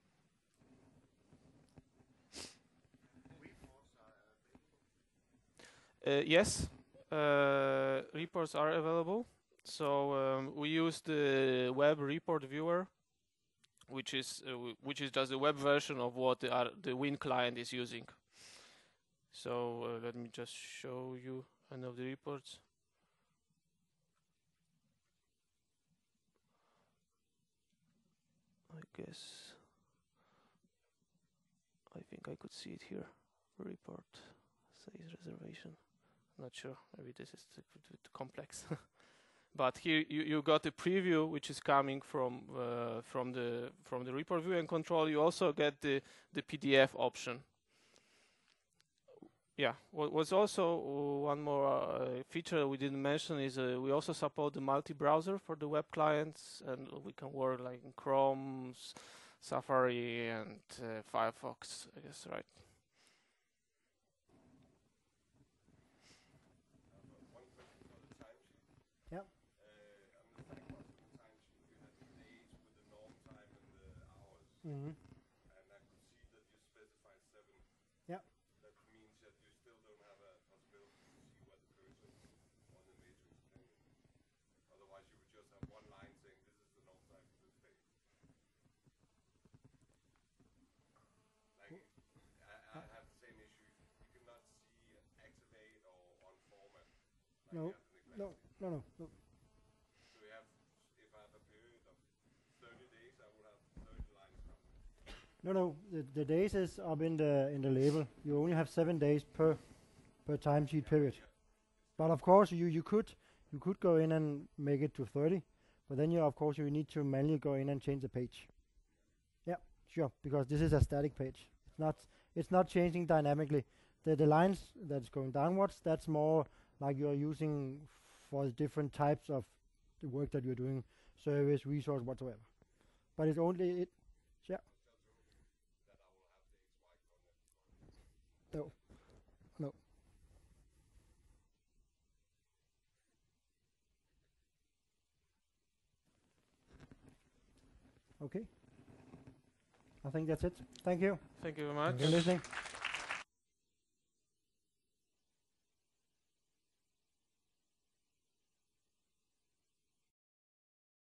Uh, yes, uh, reports are available. So um, we use the web report viewer, which is uh, w which is just the web version of what the, uh, the Win client is using. So uh, let me just show you one of the reports. I guess I think I could see it here. Report says reservation. Not sure. Maybe this is too, too, too complex. But here you, you got a preview which is coming from uh, from the from the report view and control. You also get the the P D F option. Yeah. What was also one more uh, feature we didn't mention is uh, we also support the multi-browser for the web clients, and we can work like in Chrome, Safari, and uh, Firefox. I guess, right? Yeah. Mm-hmm. And I could see that you specified seven. Yeah. That means that you still don't have a possibility to see what the person on the matrix can. Otherwise, you would just have one line saying this is the norm time for this day. Like, I, I have the same issue. You cannot see activate or on format. Like No. No. No. No. No. So we have, if I have a period of thirty days, I will have thirty lines coming. No, no. The, the days is up in the in the label. You only have seven days per per timesheet period. But of course, you you could you could go in and make it to thirty. But then you of course you need to manually go in and change the page. Yeah, sure. Because this is a static page. It's not it's not changing dynamically. the, the lines that's going downwards, that's more like you are using for the different types of the work that you're doing, service, resource, whatsoever. But it's only it. Yeah. No. No. Okay. I think that's it. Thank you Thank you very much. for listening.